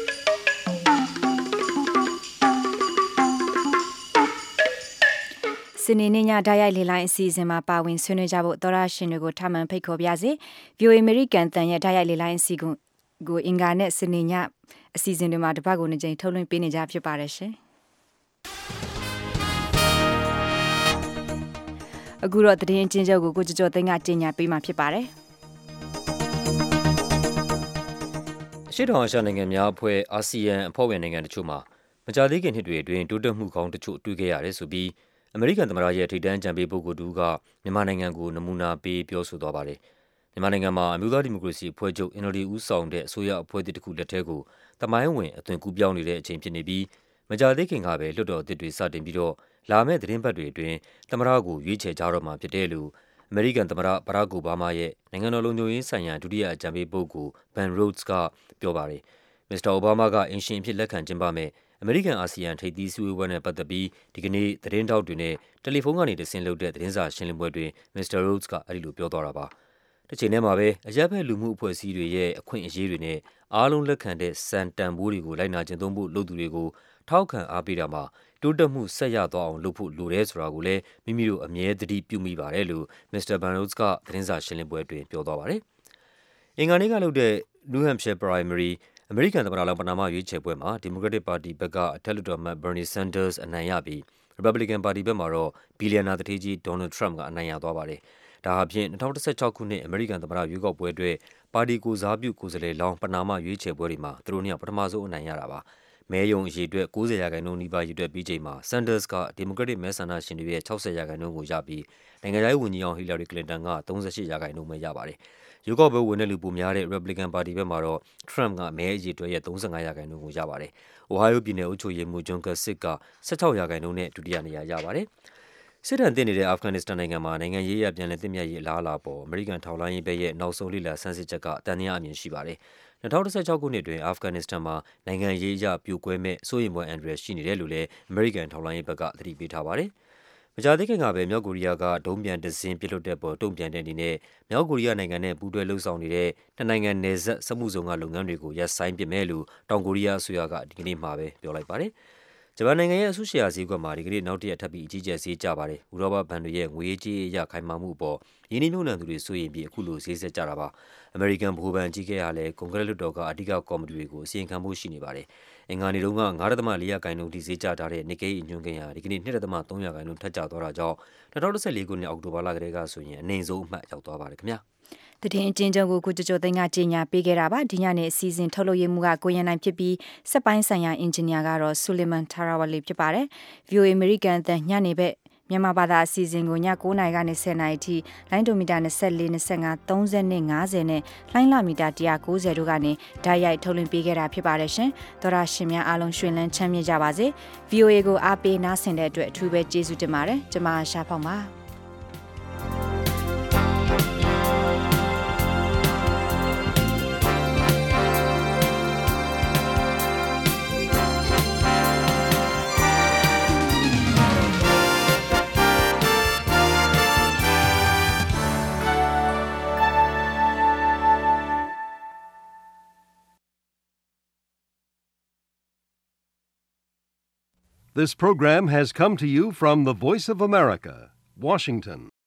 စနေနေ့ညဓာတ်ရိုက်လေလိုင်းအစီအစဉ်မှာပါဝင်ဆွေးနွေးကြဖို့သောတာရှင်တွေကိုထပ်မံဖိတ်ခေါ်ပါရစေ ဗီအိုအေ American တန်ရဲ့ဓာတ်ရိုက်လေလိုင်းအစီအစဉ်ကိုအင်္ဂါနဲ့စနေညအစီအစဉ်တွေမှာတစ်ပတ်ကိုနှစ်ကြိမ်ထုတ်လွှင့်ပေးနေကြဖြစ်ပါတယ်ရှင်အခုတော့တရင်ချင်းချုပ်ကိုကိုကျော်ကျော်သိန်းကကြေညာပေးမှာဖြစ်ပါတယ်ရှေ့တောင်အာရှနိုင်ငံများအဖွဲ့အာဆီယံအဖွဲ့ဝင်နိုင်ငံတချို့မှာမကြာသေးခင်နှစ်တွေအတွင်းတိုးတက်မှုကောင်းတချို့တွေ့ခဲ့ရတယ်ဆိုပြီးအမေရိကန်သမ္မတရဲ့ထိပ်တန်းအကြံပေးပုဂ္ဂိုလ်တူကမြန်မာနိုင်ငံကိုနမူနာပေးပြောဆိုသွားပါတယ်မြန်မာနိုင်ငံမှာအမျိုးသားဒီမိုကရေစီအဖွဲ့ချုပ် N L D ဦးဆောင်တဲ့အစိုးရအဖွဲ့တစ်ခုလက်ထက်ကိုတမိုင်းဝင်အသွင်ကူးပြောင်းနေတဲ့အချိန်ဖြစ်နေပြီးမကြာသေးခင်ကပဲလွှတ်တော်အသစ်တွေစတင်ပြီးတော့လာမယ့်သတင်းပတ်တွေအတွင်းသမ္မတကိုရွေးချယ်ကြတော့မှာဖြစ်တယ်လို့အမေရိကန်သမ္မတဘရာ့ခ် အိုဘားမားရဲ့နိုင်ငံတော်လုံခြုံရေးဆိုင်ရာဒုတိယအကြံပေးပုဂ္ဂိုလ် Ben Rhodes ကပြောပါတယ်မစ္စတာအိုဘားမားကအင်ရှင်အဖြစ်လက်ခံကျင်းပမယ်အမေရိကန်အာဆီယံထိပ်သီးစည်းဝေးပွဲနဲ့ပတ်သက်ပြီးဒီကနေ့သတင်းတောက်တွေနဲ့တယ်လီဖုန်းကနေတဆင့်လုပ်တဲ့သတင်းစာရှင်းလင်းပွဲတွင်မစ္စတာ Rhodes ကအဲဒီလိုပြောသွားတာပါတစ်ချိန်တည်းမှာပဲအရပ်ဘက်လူမှုအဖွဲ့အစည်းတွေရဲ့အခွင့်အရေးတွေနဲ့အားလုံးလက်ခံတဲ့စံတန်ဖိုးတွေကိုလိုက်နာကျင့်သုံးဖို့လုပ်သူတွေကိုထောက်ခံအားပေးတာမှာတိုးတက်မှုဆက်ရသွားအောင်လုပ်ဖို့လိုတယ်ဆိုတာကိုလည်းမိမိတို့အမြဲတမ်းပြုမိပါတယ်လို့မစ္စတာ Ben Rhodes ကသတင်းစာရှင်းလင်းပွဲတွင်ပြောသွားပါတယ်အင်္ဂါနေ့ကလုပ်တဲ့ New Hampshire Primaryအမေရိကန်သမ္မတလောင်းပဏာမရွေးချယ်ပွဲမှာ Democratic Party ဘက်ကအထက်လွှတ်တော်အမတ် Bernie Sanders အနိုင်ရပြီး Republican Party ဘက်မှာတော့ဘီလီယံနာသူဌေးကြီး Donald Trump ကအနိုင်ရသွားပါတယ်။ဒါဟာဖြင့်၂၀၁၆ခုနှစ်အမေရိကန်သမ္မတရွေးကောက်ပွဲအတွက်ပါတီကိုယ်စားပြုကိုယ်စားလှယ်လောင်းပဏာမရွေးချယ်ပွဲတွေမှာသူတို့နှစ်ယောက်ပထမဆုံးအနိုင်ရတာပါ။မဲရုံအရေအတွက်၉၀ရာခိုင်နှုန်းနီးပါးရေတွက်ပြီးချိန်မှာ Sanders က Democratic မဲဆန္ဒရှင်တွေရဲ့၆၀ရာခိုင်နှုန်းကိုရပြီးနိုင်ငံခြားရေးဝန်ကြီးအောင် Hillary Clinton က၃၈ရာခိုင်နှုန်းပဲရပါတယ်။ရွေးကောက်ပွဲဝင်တဲ့လူပိုများတဲ့ Republican Party ဘက်မှာတော့ Trump ကမဲအရေအတွက်ရဲ့၃၅ရာခိုင်နှုန်းကိုရပါတယ်။ Ohio ပြည်နယ်အုပ်ချုပ်ရေးမှူး John Kasich က၁၆ရာခိုင်နှုန်းနဲ့ဒုတိယနေရာရပါတယ်။စစ်ဒဏ်သင့်နေတဲ့အာဖဂန်နစ္စတန်နိုင်ငံမှာနိုင်ငံရေးအရပြန်လည်သင့်မြတ်ရေးအလားအလာပေါ်အမေရိကန်ထောက်လှမ်းရေးဘက်ရဲ့နောက်ဆုံးလေ့လာဆန်းစစ်ချက်ကတန်တရားအမြင်ရှိပါတယ်။၂၀၁၆ခုနှစ်တွင်အာဖဂန်နစ္စတန်မှာနိုင်ငံရေးအရပြိုကွဲမဲ့စိုးရိမ်ဖွယ်အန္တရာယ်ရှိနေတယ်လို့လည်းအမေရိကန်ထောက်လှမ်းရေးဘက်ကသတိပေးထားပါတယ်။မကြာသေးခင်ကပဲမြောက်ကိုရီးယားကဒုံးပျံတစင်းပစ်လွှတ်တဲ့ပေါ်တုံ့ပြန်တဲ့အနေနဲ့မြောက်ကိုရီးယားနိုင်ငံနဲ့ပူးတွဲလှုပ်ဆောင်နေတဲ့နှစ်နိုင်ငံနယ်စပ်စက်မှုဇုံကလုပ်ငန်းတွေကိုရပ်ဆိုင်းပစ်မယ်လို့တောင်ကိုရီးယားအစိုးရကဒီကနေ့မှပဲပြောလိုက်ပါတယ်။ဂျပန်နိုင်ငံရဲ့အစုရှယ်ယာဈေးကွက်မှာဒီကနေ့နောက်တစ်ရက်ထပ်ပြီးအကြီးကျယ်ဈေးကျပါတယ်။ဥရောပဘဏ်တွေရဲ့ငွေကြေးအရခိုင်မာမှုအပေါ်ရင်းနှီးမြှုပ်နှံသူတွေစိုးရိမ်ပြီးအခုလိုဈေးဆက်ကြတာပါ။အမေရိကန်ဗဟိုဘဏ်ကြီးကဟာလည်းကွန်ဂရက်လွှတ်တော်ကအဓိကကော်မတီတွေကိုအစီရင်ခံဖို့ရှိနေပါတယ်။အင်္ဂါနေ့တုန်းက၅ဒသမ၄ရာခိုင်နှုန်းထိဈေးကျထားတဲ့ Nikkei အညွှန်းကိန်းဟာဒီကနေ့၂ဒသမ၃ရာခိုင်နှုန်းထပ်ကျသွားတာကြောင့်၂၀၁၄ခုနှစ်အောက်တိုဘာလကတည်းကဆိုရင်အနိမ့်ဆုံးအမှတ်ရောက်သွားပါတယ်ခင်ဗျာ။တည်င်းအချင်းချုပ်ကိုကိုကျော်ကျော်သိန်းကကြေညာပေးခဲ့တာပါဒီညနေအစီအစဉ်ထုတ်လုပ်ရေးမှုကကိုရန်နိုင်ဖြစ်ပြီးစက်ပိုင်းဆိုင်ရာအင်ဂျင်နီယာကတော့ဆူလီမန်ထာရာဝလီဖြစ်ပါတယ် ဗီအိုအေ American အသံညနေဘက်မြန်မာဘာသာအစီအစဉ်ကိုည၉နာရီကနေ၁၀နာရီထိလိုင်းဒိုမီတာ၂၄ ၂၅ ၃၀နဲ့၅၀နဲ့လိုင်းလာမီတာ၁၉၀တို့ကနေဓာတ်ရိုက်ထုတ်လွှင့်ပေးခဲ့တာဖြစ်ပါတယ်ရှင်သောရရှင်များအားလုံးရှင်လန်းချမ်းမြေ့ကြပါစေ ဗီအိုအေ ကိုအားပေးနားဆင်တဲ့အတွက်အထူးပဲကျေးဇူးတင်ပါတယ်ကျွန်မရှာဖောက်ပါ This program has come to you from the Voice of America, Washington.